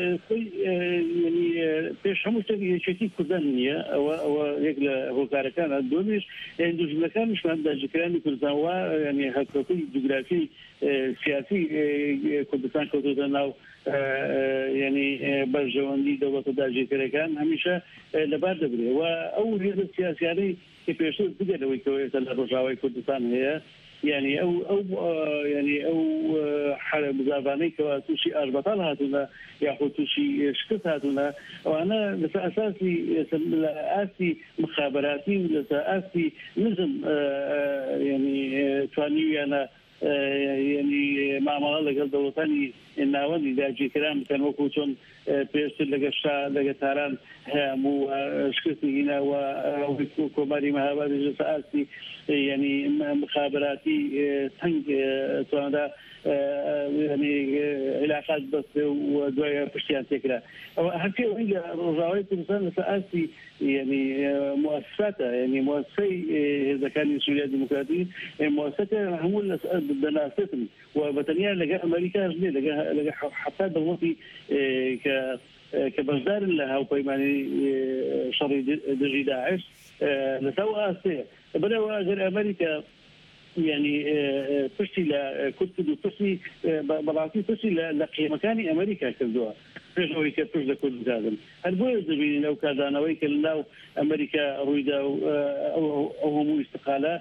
پێش هەموو یەکێتی کوردان نییە ئەوە یەک لە هۆکارەکانە دومیش دوژمەکانشمان داگیرکرانی کوردستان وا ینی هەرکەوتوی جوگرافی سیاسی کوردستان کەوتوتە ناو ینی بەرژەوەندی دەوڵەتە داگیرکەرەکان هەمیشە لەبار دەبرێت و ئەو هێزە سیاسیانەی کە پێشتر بگەرەوەی کەوێتە لە ڕۆژاوای کوردستان هەیە يعني او مزابانەی کەوا تووشی ئاشبەتال هاتوونە یاخۆ تووشی شکست هاتوونە ئەوانە لەسەر ئاسی مخابراتی و لەسەر ئاسی نزم يعني توانیویانە يعني مامەڵە لەگەڵ دەوڵەتانی ناوەندی داگیرکران بکەن وەکو چۆن پێشتر لەگە تاران هەموو شکستی هیناوە کۆماری مەهابادی لەسەر ئاسی يعني مخابراتی تەنگ تواندا يعني علاقات بس ودواء پشتیان تێکرا هەرکێ لە ڕۆژاوای کوردستان لەسەر ئاسی يعني مؤسساتە يعني مؤسسەی هێزەکانی سووریا دیموکراتی مؤسسەکە هەموو دەناسێتن و بەتەنیا لەگە ئەمریکاش نیە لەگە حتا دەوڵەتی کە بەشدارن لە هاوپەیمانی شەڕی دژی داعش لەسەر ئاسەیە بەرەوە ئەگەر ئەمریکا يعني پشتی لە کورد و پشتی بەڵاتی پشتی لە قیمەکانی ئەمریکا کردووە پێشەوەی کە پشت لە کورد بکاتن هەر بۆیە دەبینین ئەو کاردانەوەی کە لەناو ئەمریکا ڕوویدا ئەو هەموو ئیستقالە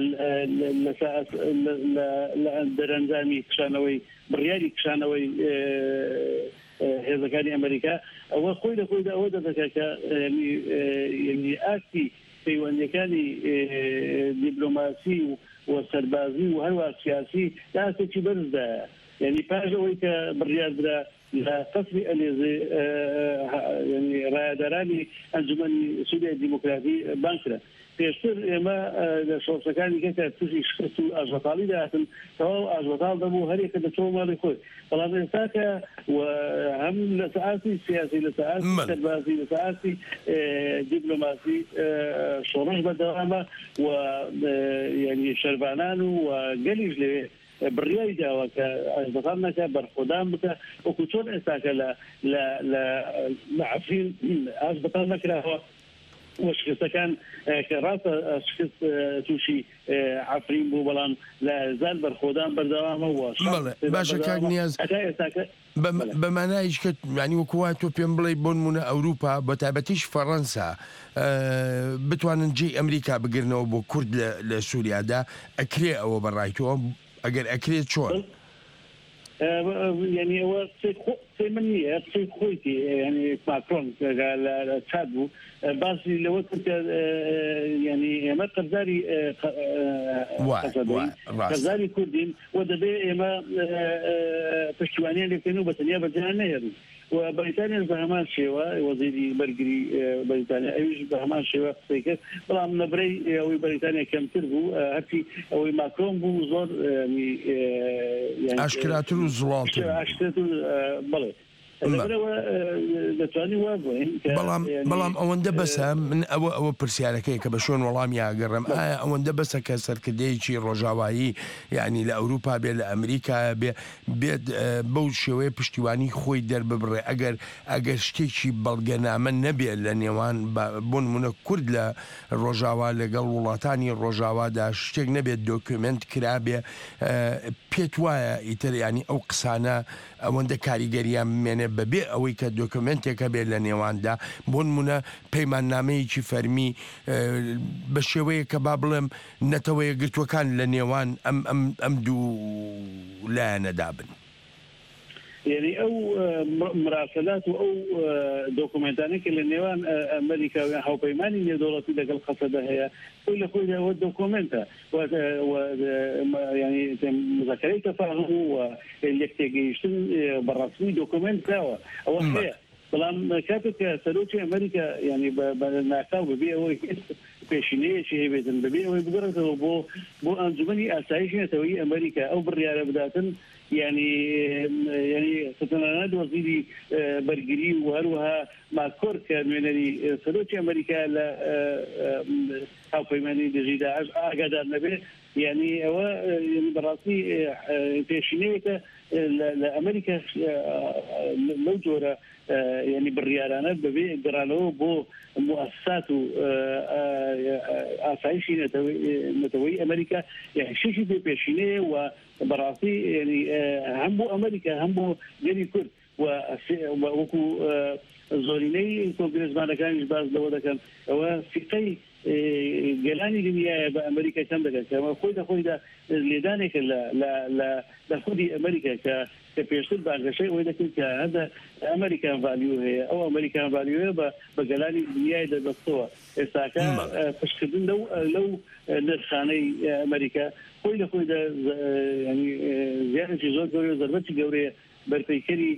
لە دەرەنجامی کشانەوەی بڕیاری کشانەوەی هێزەکانی ئەمریکا ئەوە خۆی لە خۆیدا ئەوە دەدەکات کە يعني ئاسی پەیوەندیەکانی دیپلۆماسی و سەربازی و هەروە سیاسی داسێکی بەرزدایە يعني پاشەوەی کە بڕیاردرا لە قەسری ئەلێزێ يعني ڕایادارانی ئەنجومەنی سووریای دیموکراتی بانکرا پێشتر ئێمە لە شۆڕچەکانی کە تووشی شکست و ئاژبەتاڵی داهاتن تەواو ئاژبەتاڵ دەبوو هەرێکە دەچۆ ماڵی خۆی بەڵام ئێستاکە هەم لە سەعاتی سیاسی لە سەعاتی سەربازی لە سەعاتی دیپلۆماسی شۆڕش بەردەوامە و يعني شەربانان و گەلیش لەوێ بڕیاری داوە کە ئاژبەتاڵ نەکە بەرخۆدان بکە وەکو چۆن ئێستاکە لە عەفرین ئاژبەتاڵ نەکراوە وشکستەکان کە ڕاستە شکست تووشی عفرین بوو بەڵام لە زال بەرخۆدان بەردەوامەوە باشە کاک نیاز بەمانایش کە ینی وەکووا تۆ پێم بڵێ بۆ نمونە ئەوروپا بە تایبەتیش فەڕەنسا بتوانن جێی ئەمریکا بگرنەوە بۆ کورد لە سووریادا ئەکرێ ئەوە بەڕایتەوە ئەگەر ئەکرێت چۆن؟ يعني هو من قصي خويتي يعني ماكرون تشاد بو بس لو كنت يعني ما قرزاري قرزاري كردين ودبي ما پشتوانيان اللي كانوا بتنيا بجانير وبريطانيا بهمان شيوا وزيري برجري بريطانيا ايش بهمان شيوا قصيك طبعا نبري او بريطانيا كم تربو هاتي او ماكرون بو زور يعني اشكراتو زلانتو بلى بەڵام ئەوەندە بەسە من ئەوە پرسیارەکەی کە بە شوێن وەڵامی ئاگەڕم ئایا ئەوەندە بەسە کە سەرکردەیەکی ڕۆژاوایی یعنی لە ئەوروپا بێت لە ئەمریکا بێت بەو شێوەیە پشتیوانی خۆی دەرببڕێ ئەگەر شتێکی بەڵگەنامە نەبێت لە نێوان بۆ نمونە کورد لە ڕۆژاوا لەگەڵ وڵاتانی ڕۆژاوادا شتێک نەبێت دۆکومنت کرابێ پێت وایە ئیتر ینی ئەو قسانە ئەوەندە کاریگەریان بمێنێ بەبێ ئەوەی کە دۆکومنتێکە بێت لە نێواندا بۆ نمونە پەیماننامەیەکی فەرمی بە شێوەیە کە با بڵێم نەتەوەیە گرتوەکان لە نێوان ئەم دوو لایەنەدا بن. يعني او مراسلات او دوكومنتانك اللي نيوان امريكا او بيماني دولتي دغ القصده هي كل خويا هو دوكومنتا و يعني مذكرات تفاهم واللي تجيشن بالرسمي دوكومنت تاع او هي بلام كاتك سلوكي امريكا يعني بنعتاو ببيع هو بيشينيه شيء بيتن ببيع هو بقدر بو انجمني اسايشين توي امريكا او بالريال بداتن يعني ستناد وزيري برجري وهروها مع كوركا من سلوكي امريكا لا او بيماني دجيدا اقدر نبي يعني هو براسي بيشينيه لامريكا لو جورا يعني بالريالانات ببي قرالو بو مؤسسات اسايشي نتوي امريكا يعني شيء بيشينيه وبراسي يعني هم بو امريكا هم بو جري كرد وكو زوريني كونغرس ما كان باز لو ده كان هو فقي جلاني دنيا بامريكا كم ده كما خويدا لدانك لا خدي امريكا كبيشتل بعد شيء وإذا كنت هذا أمريكان فاليو هي أو أمريكان فاليو هي بجلالي الدنيا ده بصوا إساكا فشكدين لو نرخاني أمريكا خويدا يعني زيادة جزء جوري ضربت جوري برفيكري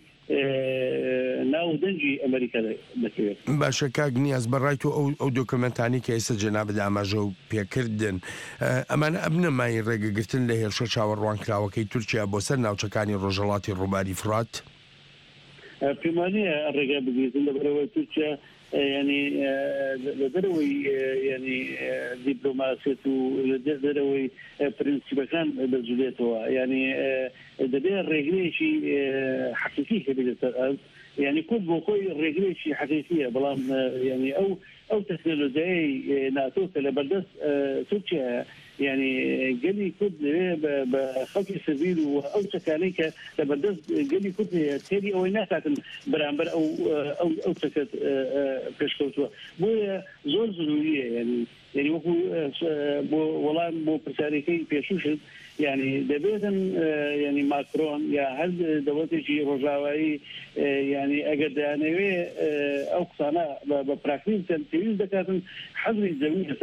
ناو دنجي أمريكا بكير. باشا كاك نياز برايتو أو دوكومنتاني كيس جناب داماجو بيكردن أمان أبنى ما يرقى قلتن له الشاشة والروان كلاوكي تركيا بوسرنا وشكاني الرجلاتي الرباري فرات بمانية الرقى بقيتن لبروي تركيا يعني لدروي يعني دبلوماسية لدروي برنسيبا كان بزودته يعني لديه الرجلي شيء حقيقي بالتأكيد يعني كل بوقي الرجلي شيء حقيقية بلام يعني أو تكنولوجيا ناتو لبردس تركيا يعني قالي كود بخلق سبيل او تكاليك لبردس قالي كود تيري او نافعت برامبر او تكت بيشكوتوا بو زول زلويه يعني والله بو برساريكي بيشوشت يعني دبيتن يعني ماكرون يا هل دولتي رجاوي يعني اجد يعني او قصانا ببراكتيك تنتيز دكاتن حظر الزميل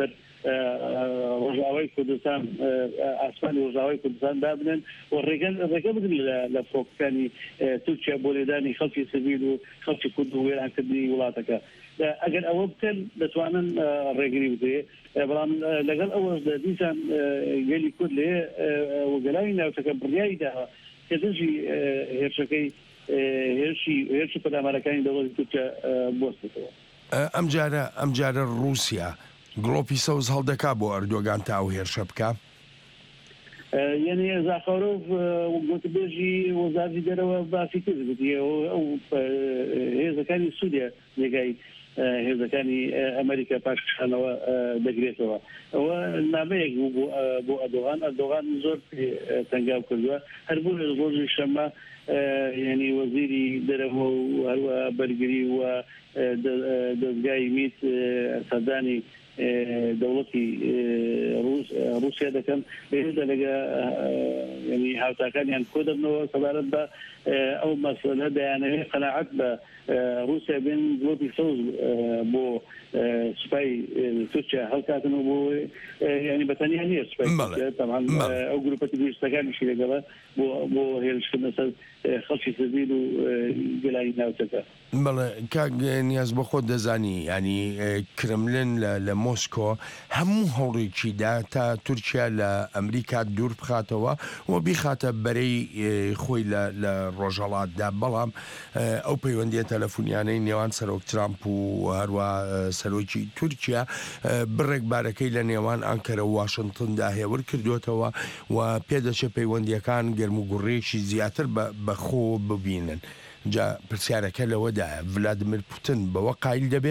رجاوي كردستان اسباني رجاوي كردستان دابنن والرقم لفوق ثاني تركيا بولداني خلفي سبيل وخلفي كرد ويران كدني ولاتك اجل اوبتن بتوانن الرقري بدي بلان لقال اول ديسان قالي كل وقلاينا وتكبرياي ده كتجي هيرشكي هيرشي قد امريكاني دولة تركيا بوستو ام جارة روسيا گڵۆپی سەوز هەڵدەکا بۆ ئەردۆگان تا ئەو هێرشە بکە؟ يعني زاخروف وقتبيجي وزاري دروة بافي كذبتي أو هي كان السودية لقاي هێزەکانی ئەمریکا پاشخانەوە دەگرێتەوە ئەوە نامەیەک بۆ ئەردۆغان زۆر تەنگاو کردووە هەر بۆ ڕۆژی شەمە ینی وەزیری دەرەوە و هەروە بەرگری و دەستگای میت سەردانی دەوڵەتی رووسیا دەکەن بێژە لەگە ینی هاوتاکانیان کۆ دەبنەوە سەبارەت بە ئەو مەسەلە دەیانەوێت قەناعەت بە رووسیا بێن گڵۆپی سەوز بۆ سوپای تورکیا هەڵکاتنەوە بۆ ینی بەتەنیا نییە سوپای تەمان ئەو گروپەتی گەشتەکانیشی لەگەڵە بۆ هێرشکردنە سەر خەڵکی سەزیل و گەلایی ناوچەکە. بەڵێ کاک نیاز بە خۆت دەزانی ینی کرملن لە مۆسکۆ هەموو هەوڕێکیدا تا تورکیا لە ئەمریکا دوور بخاتەوە و بیخاتە بەرەی خۆی لە ڕۆژهەڵاتدا بەڵام ئەو پەیوەندیە تەلەفۆنیانەی نێوان سەرۆک ترامپ و هەروە سەرۆکی تورکیا بڕێکبارەکەی لە نێوان ئەنکەرە و واشنگتندا هێور کردوێتەوە و پێدەچێت پەیوەندیەکان گەرم و گوڕێکی زیاتر بەخۆ ببینن. جا پرسیارەکە لەوەدایە ڤلادیمیر پوتین بەوە قایل دەبێ؟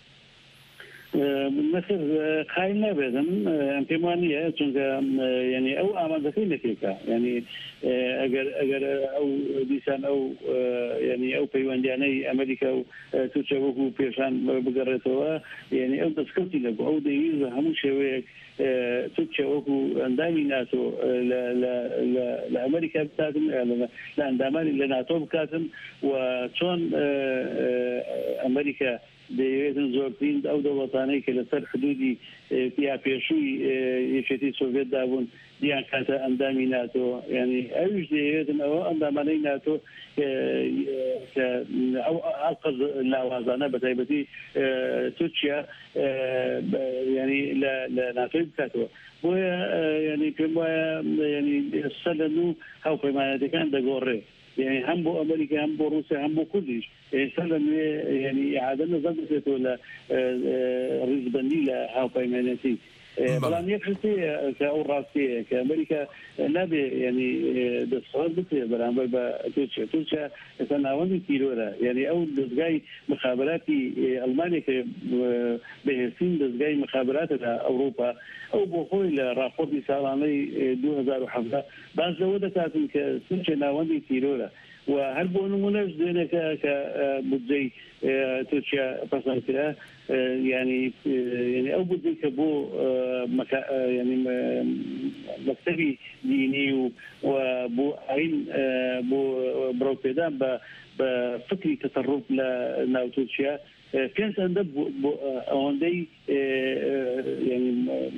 نەخێر قایل نابێتم ئەم پێم وانە چونکە ینی ئەو ئامادەکەی نەکێکە ینی ئەگەر ئەو دیسان ئەو ینی ئەو پەیوەندیانەی ئەمریکا و تورکیا وەکو پێشان بگەڕێتەوە ینی ئەو دەستکەوتی لەبوو ئەو دەویست هەموو شێوەیەک تورکیا وەکو ئەندامی ناتۆ لە ئەمریکا بکاتن لە ئەندامانی لە ناتۆ بکاتن و چۆن ئەمریکا دەیەوێتن زۆرترین ئەو دەوڵەتانەی کە لەسەر حدودی پیا پێشووی یەکێتی سۆڤێتدا بوون دیان کاتە ئەندامی ناتۆ ینی ئەوش دەیەوێتن ئەوە ئەندامانەی ناتۆ کە ئەو ئەڵقەز لاوازانە بەتایبەتی تورکیا ینی لە ناتۆی بکاتەوە بۆیە ینی پێم وایە ینی ئێستا لە نوو هاوپەیمانەتەکان دەگۆڕێ يعني هم بو أمريكا هم بو روسيا هم بو كلش سلم يعني إعادة نظر ولا رزبني لها بايمانتي بلان يكفي كأو راسي كأمريكا نبي يعني دستور بس بلان بتوشة تناولني كيلورا يعني أو دزجاي مخابراتي ألمانيا بهسين دزجاي مخابرات أوروبا أو بقول رابط سالاني 2007 بس لو ده كاتم كسنة ناولني كيلورا وهل بونمونش زينة كبدي تركيا بسنتها يعني أو بدي كبو يعني مكتبي ديني وبو عين بو بروكيدان بفكري تطرف لناو تركيا كانت عندها عندي يعني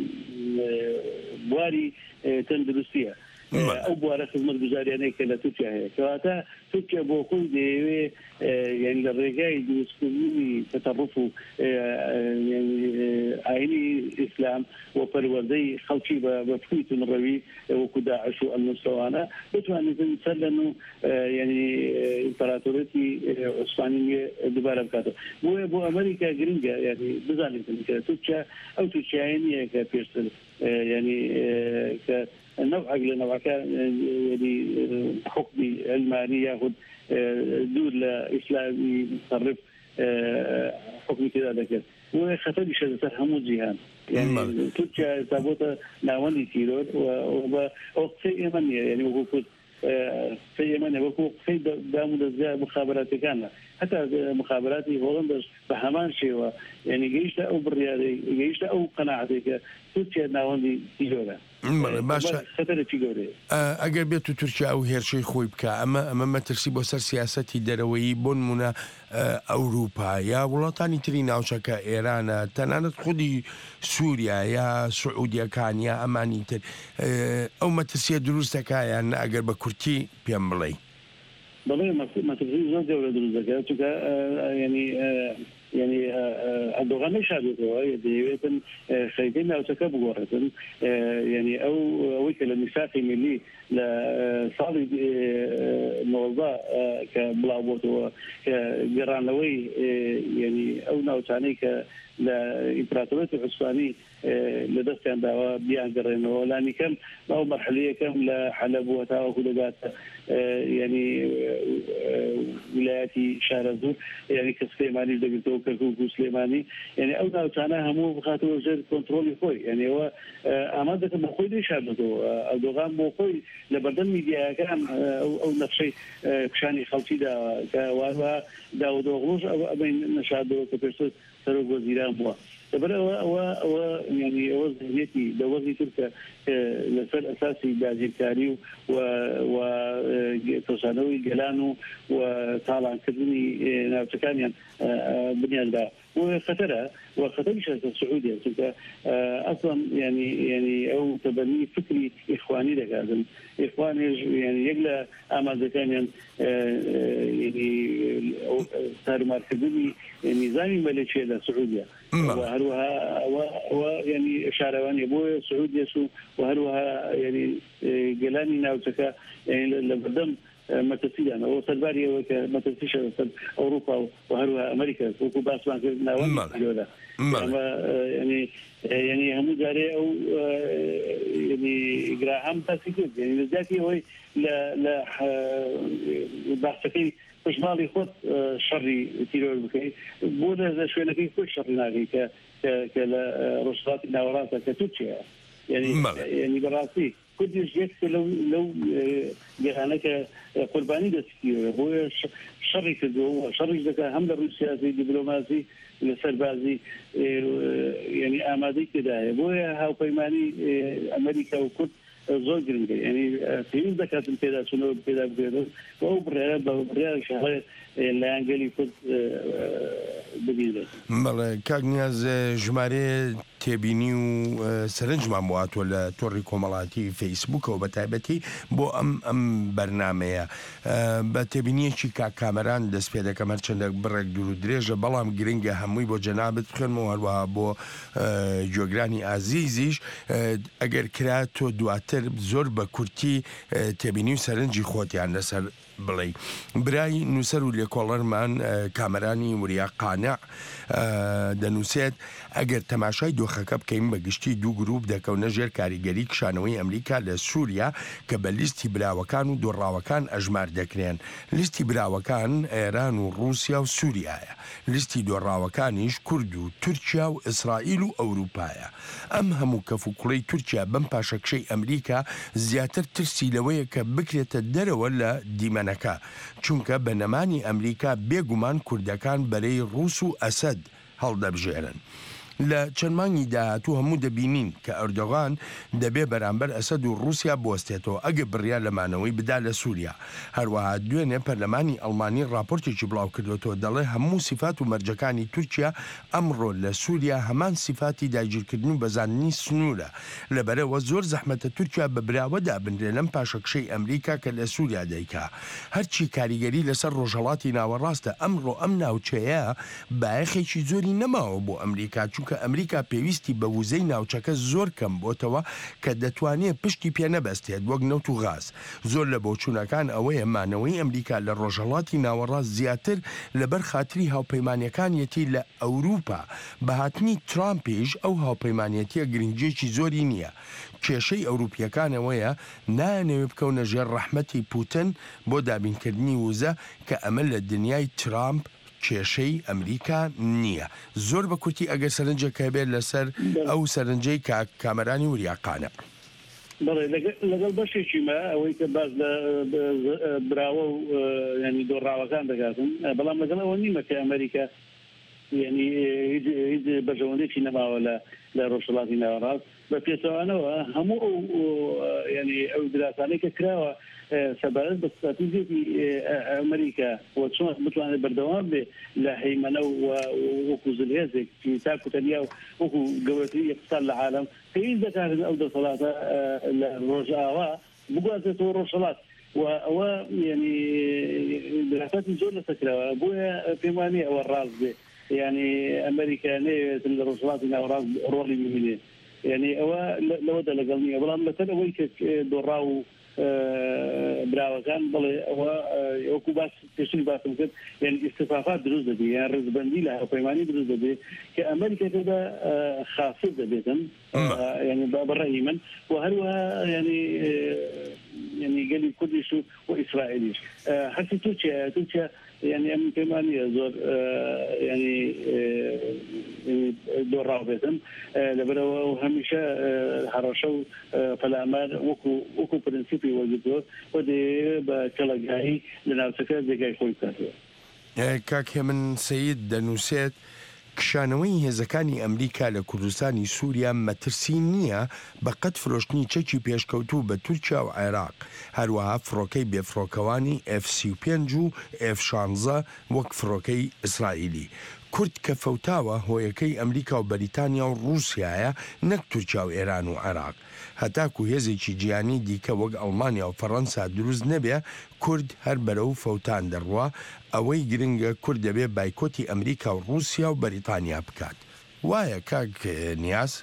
بواري تندرسية أو بوارة خدمة جزارية كلا تركيا هي كواتا تركيا بوكل ديوي يعني الرجاي دوسكوني تطرفوا يعني عيني إسلام وبروردي خلشي بفوت الروي وكداعش والمستوانة بتواني تنسلنوا يعني إمبراطوريتي عثمانية دبارة بكاتو بو أمريكا جرينجا يعني بزاني تركيا أو تركيا كبيرسل يعني النوع لنوع كان يعني حكمي علماني ياخذ دور لإسلامي متصرف حكمي كذا ذكر وخطر شيء هم جيهان يعني تركيا تابوتا ناوني كيلور وقت يمنية يعني وقت في يمنية وقت في دامو دزجاء مخابراتي كان حتى مخابراتي هولندر بحمان شيء يعني جيش أو بالرياضي جيش أو قناعتي تركيا ناوني كيلورا باشە ئەگەر بێت و تورکیا ئەو هێرشەی خۆی بکە ئەمە مەترسی بۆ سەر سیاسەتی دەرەوەی بۆ نمونە ئەوروپا یا وڵاتانی تری ناوچەکە ئێرانە تەنانەت خودی سووریا یا سعودیەکان یا ئەمانی تر ئەو مەترسیە دروستەکایان ئەگەر بە کورتی پێم بڵێ بەڵێ مەترسی زۆر گەورە دروست دەکات چونکە يعني أردوغان مش هذا يديوتن خيدين أو تكبر ورثن يعني أو وكل المساقي ملي لصالي موضوع كبلاوت وكجرانوي يعني أو نوتاني لإمبراطورية العثماني لدستان داوا بيان قرينو لاني كم أو مرحلية كم لحلب وتاو كلغات يعني ولاياتي شهر زور يعني كسليماني دقيتو كركوك سليماني يعني أو ناوتانا همو بخاطر وزير كنترولي خوي يعني هو أمادة مخوي ليش هذا أردوغان مخوي لبردن ميديا كان أو نفسي كشاني خلطي دا كوارها داود وغلوش أبين نشادو كبيرسو سروق وزيران بوا تبرع و يعني وزنيتي دوزي تلك لسر أساسي باجيكاري و توسانوي جلانو وطالع كذني ناوتكانيا بنيان دا وخطر شركة السعودية أصلا يعني أو تبني فكري إخواني لكازم إخواني يعني يقلا أما كان يعني صار مركزي نظامي ماليشيا للسعودية وهروها يعني شارواني أبوه سعودية سو وهروها يعني جلاني ناوتكا يعني لبردم متسيا أنا وصلباري وكمتسيشة أوروبا وهروها أمريكا وكوباس بانكنا ولا يعني هم جاري أو يعني إجراء هم تسيكون يعني لذاتي هو لا بحثي مش مالي خد شري تيرور بكي بوده شوي نكي كل شري ناقي كلا رشرات ناورات كتوتشيا يعني براسي كنت يجيك لو جهانك قرباني دستير هو شري كده شري ذكاء هم السياسي دبلوماسي للسربازي يعني آمادي كده هو هاو قيماني أمريكا وكل زوج جرينجي يعني في ذكاء كده شنو كده بكده وهو بريال شهر اللي أنجلي كنت بديله. مال كاغنياز جماري تبيني وسرنج معموات ولا توري كومالاتي فيسبوك وبتابتي بو ام برنامج بتبيني شي كاميران دس بيدا كاميرا چندك برك دورو دريجه بلام جرينجا هموي بو جنابت خنمو هلوا بو جوگراني عزيزيش اگر كراتو دواتر زور بكورتي تبيني سرنجي خوتي عن نسر بڵێ برای نووسەر و لێکۆڵەرمان کامەرانی وریا قانع دەنووسێت ئەگەر تەماشای دۆخەکە بکەین بە گشتی دوو گروپ دەکەونە ژێر کاریگەری کشانەوەی ئەمریکا لە سووریا کە بە لیستی براوەکان و دۆڕاوەکان ئەژمار دەکرێن. لیستی براوەکان ئێران و رووسیا و سووریایە، لیستی دۆڕاوەکانیش کورد و تورکیا و ئیسرائیل و ئەوروپایە. ئەم هەموو کەفوکوڵەی تورکیا بەم پاشەکشەی ئەمریکا زیاتر ترسی لەوەیە کە بکرێتە دەرەوە لە دیمەنەکە، چونکە بە نەمانی ئەمریکا بێگومان کوردەکان بەرەی ڕووس و ئەسەد هەڵدەبژێرن. لە چەند مانگی داهاتوو هەموو دەبینین کە ئەردۆغان دەبێ بەرامبەر ئەسەد و رووسیا بوەستێتەوە ئەگە بڕیا لەمانەوەی بدا لە سووریا. هەروەها دوێنێ پەرلەمانی ئەڵمانی راپۆرتێکی بڵاو کردوەوە دەڵێ هەموو سیفات و مەرجەکانی تورکیا ئەمڕۆ لە سووریا هەمان سیفاتی داگیرکردن و بەزاننی سنوورە. لەبەرەوە زۆر زەحمەتە تورکیا بە براوەدا بنرێ لەم پاشەکشەی ئەمریکا کە لە سووریا دەیکا. هەرچی کاریگەری لەسەر ڕۆژهەڵاتی ناوەڕاستە ئەمڕۆ ئەم ناوچەیە بایەخێکی زۆری نەماوە بۆ ئەمریکا، چونکە ئەمریکا پێویستی بە ووزەی ناوچەکە زۆر کەم بۆتەوە کە دەتوانێت پشتی پێ نەبەستێت وەک نەوت و غاز. زۆر لە بۆچوونەکان ئەوەیە مانەوەی ئەمریکا لە ڕۆژهەڵاتی ناوەڕاست زیاتر لەبەر خاتری هاوپەیمانیەکانیەتی لە ئەوروپا بەهاتنی ترامپیش ئەو هاوپەیمانیەتیە گرنگجێکی زۆری نییە. کێشەی ئەوروپیەکانەوەیە نایانەوێ بکەونە ژێر ڕەحمەتی پوتن بۆ دابینکردنی وزە کە ئەمە لە دنیای ترامپ کێشەی ئەمریکا نییە. زۆر بە کورتی ئەگەر سەرنجەکە بێت لەسەر ئەو سەرنجەی کامەرانی وریاقانە. بەڵێ لەگەڵ بەشێکی مە ئەوەی کە باز لە براوە و ینی دۆڕاوەکان دەگاتن، بەڵام لەگەڵ ئەوە نیمە کە ئەمریکا ینی هیچ بەژەوەندێکی نەماوە لە ڕۆژهەڵاتی ناوەڕاست بە پێچەوانەوە هەموو ینی ئەو دراسانەی کە کراوە سەبارەت بە استراتیژیەتی ئەمریکا و چۆن بتوانێت بەردەوام بێ لە هەیمەنە و وەکو زلهێزێک تاکو تەنیا وەکو گەورەترین اقتصاد لە عالەم پێویست دەکاتن ئەو دەسەڵاتە لە ڕۆژئاوا بگوازێتەوە ڕۆژهەڵات و ئەوە ینی دراساتی زۆر لەسەرکراوە بۆیە پێم وانێ ئەوە ڕاست بێ، ینی ئەمریکا نەیەوێت لە ڕۆژهەڵاتی ناوەڕاست ڕۆڵی ببینێت، ینی ئەوە لەوەدا لەگەڵ نییە، بەڵام لەسەر ئەوەی کە دۆڕا و براوەکان بڵێ ئەوە وەکو باس پێشتری باسم کرد یعنی استفاقات دروست دەبێت یان ڕزبەندی لە هاوپەیمانی دروست دەبێت کە ئەمریکا تێدا خافت دەبێتن ینی بەڕێی من و هەروەها ینی گەلی کوردیش و ئیسرائیلیش هەرچی تورکیا يعني أم كمان يزور يعني دور رابطهم لبروا وهمشة هرشوا فالأمر وكو برنسيبي وجدوا ودي بكلاجاي لنفسك دقاي خوي كاتو كاك من سيد دنوسيت کشانەوەی هێزەکانی ئەمریکا لە کوردستانی سووریا مەترسی نییە بە قەت فرۆشتنی چەکی پێشکەوتوو بە تورکیا و عێراق هەروەها فڕۆکەی بێفرۆکەوانی F-35 و F-16 وەک فڕۆکەی ئیسرائیلی کورد کە فەوتاوە هۆیەکەی ئەمریکا و بەریتانیا و رووسایە نەک تورکیا و ئێران و عێراق هەتاکو هێزێکی جیانی دیکە وەک ئەڵمانیا و فەڕەنسا دروست نەبێ کورد هەر بەرەو فەوتان دەڕوا ئەوەی گرنگە کورد دەبێ بایکۆتی ئەمریکا و رووسیا و بەریتانیا بکات وایە کاک نیاز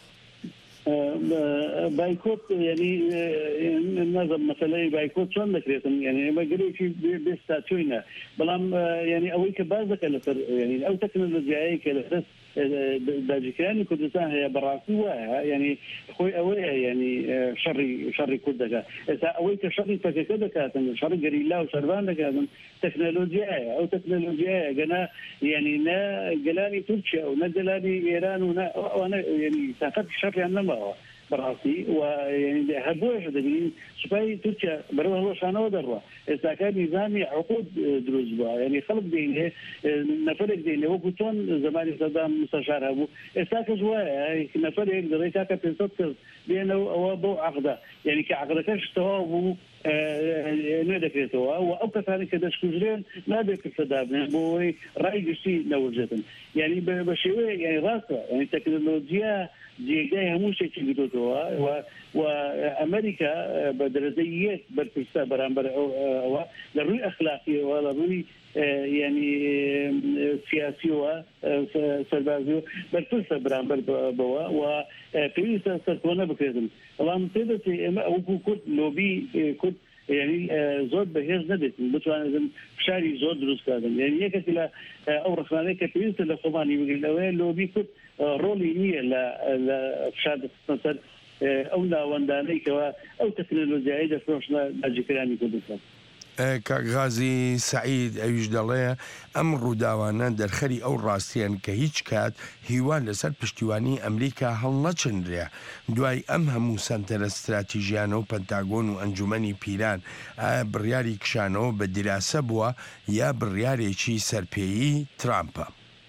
بايكوت يعني نظم مثلا بايكوت شلون ذكرتم يعني ما قالوا شيء بيستاتوينا بلام يعني اوي كبازك يعني او تكنولوجيا كلفت داجكاني كردستان هي براسي واها يعني خوي اوي يعني شري كردك اذا اوي كشري فكذا شري قريلا وشربان كذا تكنولوجيا او تكنولوجيا جنا يعني نا جلاني تركيا ونجلاني ايران وانا يعني تاخذ شري عنا براسي ويعني هبوش دبين سباي تركيا بروه الله شانه ودروه إذا كان نظامي عقود دروز بها يعني خلق دينه نفرق دينه وقتون زمان صدام مستشار أبو إذا كجوا نفرق دريكا كبنصت بينه وابو عقده يعني كعقده كشتوه نذكرتوا وأوقات هذه كده شكوزين ما بيكتسبنا بوي رأي جشتي نوجدن يعني بشوي يعني راسه يعني تكنولوجيا جاي همون شيء كده وأمريكا بدرجيات برتسا برامبر للرؤية أخلاقية ولا رؤية يعني سياسي وسربازي برتسا برامبر بوا وفي سرطانة بكرتهم الله متدتي وكل لوبي كل يعني زود بهيز ندت بتوان شاري زود دروس كادم يعني يكتي لا أورخانة كتير تلخماني بقول له لو بيكون رولي نية لا فشاد تصدر أو لا ونداني كوا أو تكنولوجيا إذا فروشنا ناجكراني كدوسا کاغازی سعید ئەویش دەڵێ ئەم ڕووداوانە دەرخەری ئەو ڕاستیان کە هیچ کات هیوان لەسەر پشتیوانی ئەمریکا هەڵ نەچندرێ دوای ئەم هەموو سنتەرە استراتیژیانە و پەنتاگۆن و ئەنجومەنی پیران ئایا بڕیاری کشانەوە بە دیراسە بووە یا بڕیارێکی سەرپێیی ترامپە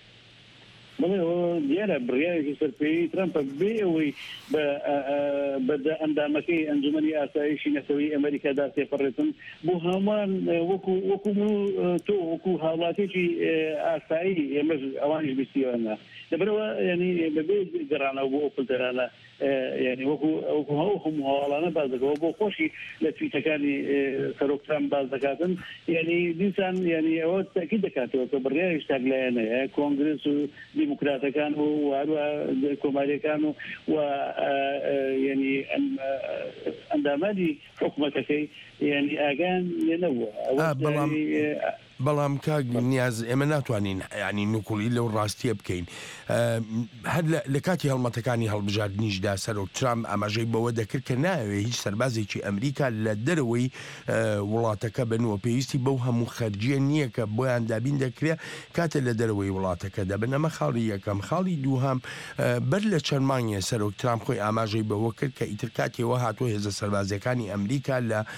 ديالا برياي سربي ترامب بيوي بدا اندامكي انجمني اسايشي نسوي امريكا داسي فرتن بو همان وكو تو وكو حالاتي اساي يمز اوانج بيستيوانا دبروا يعني ببي قرانا وبو ترانا يعني وكو هم حوالانا بعضك وبو خوشي لتي تكاني سروك ترامب بعضكاتن يعني ديسان يعني او تاكيد كاتو برياي اشتغلنا كونغرس ديمقراطي كانوا وكومالي كانوا و يعني اندامادي حكومتك يعني اجان ينوع بەڵام کاک نیاز ئێمە ناتوانین ینی نوکوڵی لەو ڕاستیە بکەین هەر لە کاتی هەڵمەتەکانی هەڵبژاردنیشدا سەرۆک ترامپ ئاماژەی بەوە دەکرد کە ناوێ هیچ سەربازێکی ئەمریکا لە دەرەوەی وڵاتەکە بنەوە پێویستی بەو هەموو خەرجیە نییە کە بۆیان دابین دەکرێت کاتە لە دەرەوەی وڵاتەکە دەبن ئەمە خاڵی یەکەم خاڵی دووهەم بەر لە چەند مانگێ سەرۆک ترامپ خۆی ئاماژەی بەوە کرد کە ئیتر کاتێەوە هاتووە هێزە سەربازەکانی ئەمریکا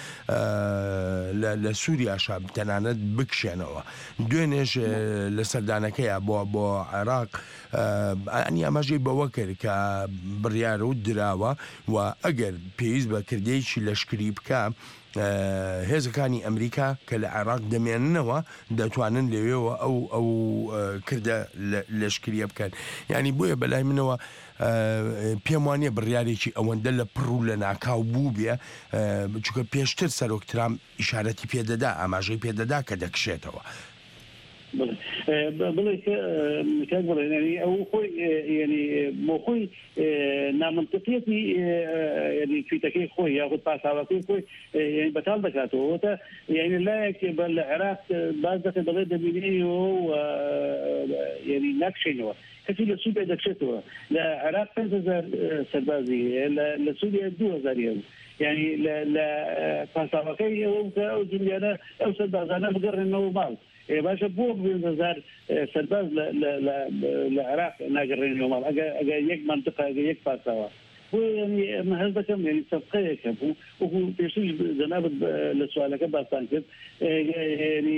لە سووریاشا تەنانەت بکشێ دوێنێش لە سەردانەکەیە بۆ عێراق ئەنی ئاماژەی بەوە کرد کە بڕیارە و دراوە و ئەگەر پێویست بە کردەیەکی لەشکری بکە هێزەکانی ئەمریکا کە لە عێراق دەمێننەوە دەتوانن لەوێەوە ئەو کردە لەشکریە بکەن ینی بۆیە بەلای منەوە پێم وانێ بڕیارێکی ئەوەندە لە پڕ و لە ناکاو بوو بێ چونکە پێشتر سەرۆک ترامپ ئیشارەتی پێدەدا ئاماژەی پێدەدا کە دەکشێتەوە بڵێ يعني ئەو خۆی يعني بۆ خۆی نامنطقیەتی يعني تویتەکەی خۆی یاخود پاساوەکەی خۆی يعني بەتاڵ دەکاتەوە تا يعني لایەک لە عێراق باز دەکە دەڵێ دەبینێنەوە و يعني ناکشێنەوە کەسی لە سووریا دەکشێتەوە لە عێراق 5,000 سەربازی لە سووریا 2,000 يعني لە پاساوەکەی ئەو جولیانە ئەو سەربازانە بگەڕێنەوە ماڵ باشە بۆ 2,000 سەرباز لە عێراق ناگەڕێنەوە ماڵ ئەگە یەک منطقە ئەگە یەک پاساوە بۆ يعني هەز دەکەم يعني سەفقەیەکە بوو وەکو پێشتر جەنابەت لە سوالەکە باسان کرد يعني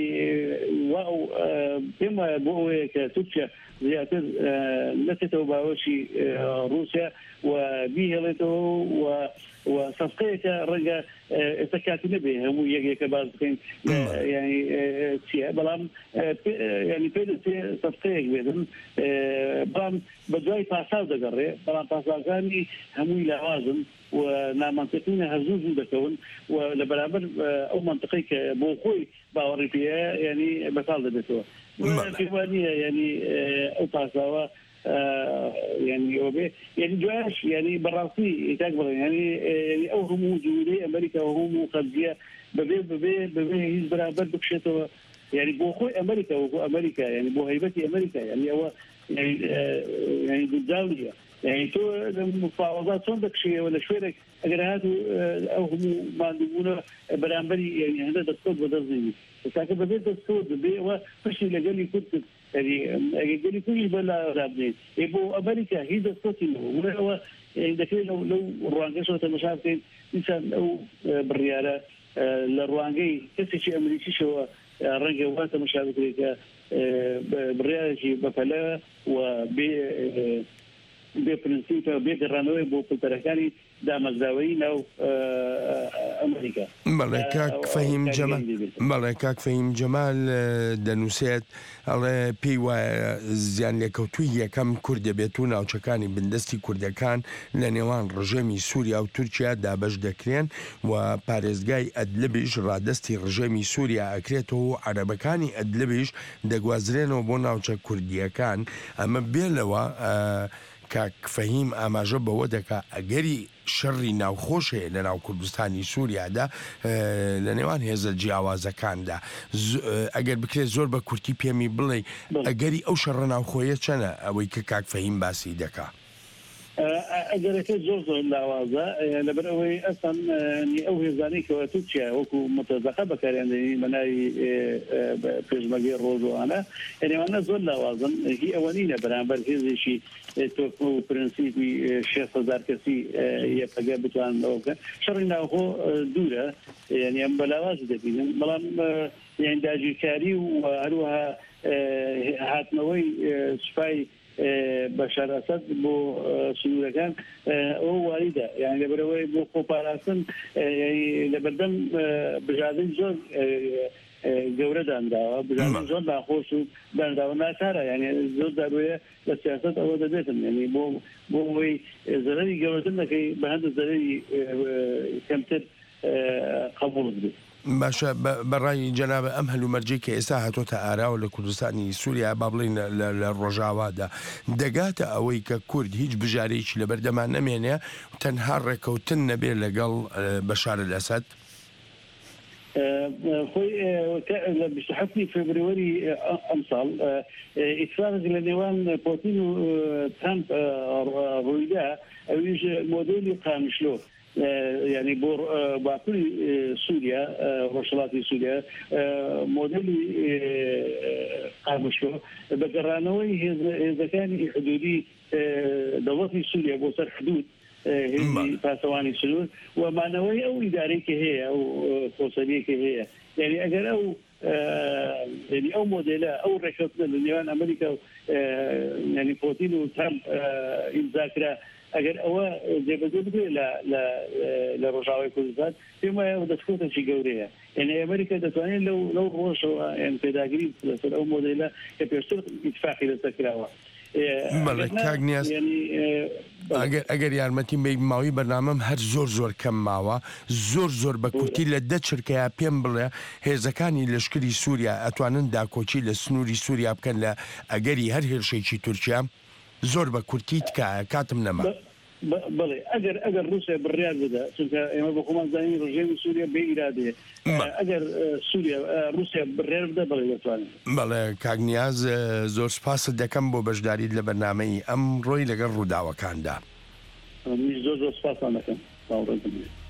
پێم وایە بۆ ئەوەیە کە تورکیا زیاتر نەچێتەوە باوەشی رووسیا و بیهێڵێتەوە و صفقەیەکە ڕەنگە ئێستا کاتی نەبێ هەموو یەکێکە باز بکەین يعني چیە بەڵام يعني پێ صفقەیەک بێدن بەڵام بە دوای پاساو دەگەڕێ بەڵام پاساوەکانی هەمووی لاوازن و نامەنطقینە هەرزوو دەکەون و لە بەرامبەر ئەو منطقەی کە بۆ خۆی باوەڕی پێە يعني بەتاڵ دەبێتەوە پێوانیە يعني ئەو پاساوە يعني جواش يعني براسي تقبل يعني او هم جولي امريكا وهم خلفيه ببي هيز برابر بكشته يعني بو خو امريكا وهو امريكا يعني بو هيبتي امريكا يعني هو يعني الدوليه يعني تو المفاوضات صندوق شيء ولا شويه اجراءات او هم ما عندنا برامبري يعني هذا دكتور بدرزيني لكن بديت الدكتور بي فشي لقال لي كنت يعني قال لي كل بلا رابني يبو امريكا هي دكتور وهو دكتور لو روانجش وتمشاكل انسان او بالرياله للروانجي كسي امريكي شو رنجه وات مشاكل بالرياله شي بفلا وب ببرنسيبه بيدرانوي بو بلتركاني دام الزاويين او امريكا ملكاك فهيم جمال ملكاك فهيم جمال دنوسيت على بي و زيان لكوتوية كم كرد بيتون او شكاني بندستي كردكان لنيوان رجيمي سوريا او تركيا دابش دكرين و باريزغاي ادلبيش رادستي رجيمي سوريا اكريتو عربكاني ادلبيش دقوازرين وبونا او كرديا كان اما بيلوا کاک فەهیم ئاماژە بەوە دەکا ئەگەری شەڕی ناوخۆشەیە لە ناو کوردستانی سووریادا لە نێوان هێزە جیاوازەکاندا ئەگەر بکرێت زۆر بە کورتی پێمی بڵێ ئەگەری ئەو شەڕە ناوخۆیە چەنە ئەوەی کە کاک فەهیم باسی دەکا ئەگەرەکە زۆر لاوازە لەبەر ئەوەی ئەسان ئەو هێزانەی کەوە تورکیا وەکو متەزەقە بەکارێنەی مەناوی پێشمەرگەی ڕۆژوانە ئەوانە زۆر لاوازن هی ئەوە نینە بەرامبەر هێزێکی تۆپ و پرەنسیپی 6,000 کەسی یەکەگە بتوانەوە بکەن شەڕی ناوخۆ دوورە یعنی ئەم بەلاوازی دەبینن بەڵام یعنی داگیرکاری و هەروەها هاتنەوەی سوپای بەشار ئەسەد بۆ سنوورەکان ئەوە واریدە یعنی لەبەرەوەی بۆ خۆپاراستن لە بەردەم بژاردەی زۆر گەورە دانراوە بژاردەی زۆر ناخۆش و دانراوە ناکارە یعنی زۆر داروەیە لە سیاست ئەوە دەبێتن یعنی بۆ ئەوەی زەرەری گەورەتر دەکەی بە هەندە زەرەری کەمتر قبول بێت باشە بەڕای جەنابە ئەم هەلومەرجەی کە ئێستا هاتۆتە ئاراوە لە کوردستانی سووریا با بڵین لە ڕۆژاوادا دەگاتە ئەوەی کە کورد هیچ بژارێکی لەبەردەمان نەمێنێ تەنها ڕێکەوتن نەبێ لەگەڵ بەشار ئەسەد خۆی لە 27 فبرۆری ئەم ساڵ ئیتفاق لە نێوان پۆتین و ترامپ ڕوویدا ئەویش مۆدێلی قامشلۆ يعني بور باكل سوريا وشلاتي سوريا موديل قامشلو بقرانوي اذا كان حدودي دولتي سوريا بوصل حدود هي فاسواني سلول ومعنوي او اداري كهي او قوسبيه كهي يعني اجل او يعني او موديل او رشوت لنيوان امريكا يعني بوتين وترامب يذاكر اگر ئەوە جێبەجێ بکرێت لە ڕۆژاوای کوردستان پێم وایە دەستکەوتێکی گەورەیە یعنی ئەمریکا دەتوانێت لەو ڕۆژەوە پێداگیری لەسەر ئەو مۆدێلە کە پێشتر ئیتفاقی لەسەر کراوە کاگنیاز ئەگەر یارمەتی ماوەی بەرنامەم هەر زۆر کەم ماوە زۆر بە کورتی لە دە چرکەیە پێم بڵێ هێزەکانی لەشکری سووریا ئەتوانن داکۆچی لە سنووری سووریا بکەن لە ئەگەری هەر هێرشێکی تورکیا زۆر بە کورتی تکایە کاتم نەما بڵێ ئەگەر رووسیا بڕیار بدە چونکە ئێمە بە خۆمان زانین ڕژێمی سووریا بێ ئیرادەیە ئەگەر رووسیا بڕیار بدە بڵێ دەتوانێت بەڵێ کاگنیاز زۆر سپاست دەکەم بۆ بەشداریت لە بەرنامەی ئەم ڕۆی لەگەڵ ڕووداوەکاندا زۆر سپاسان دەکەم.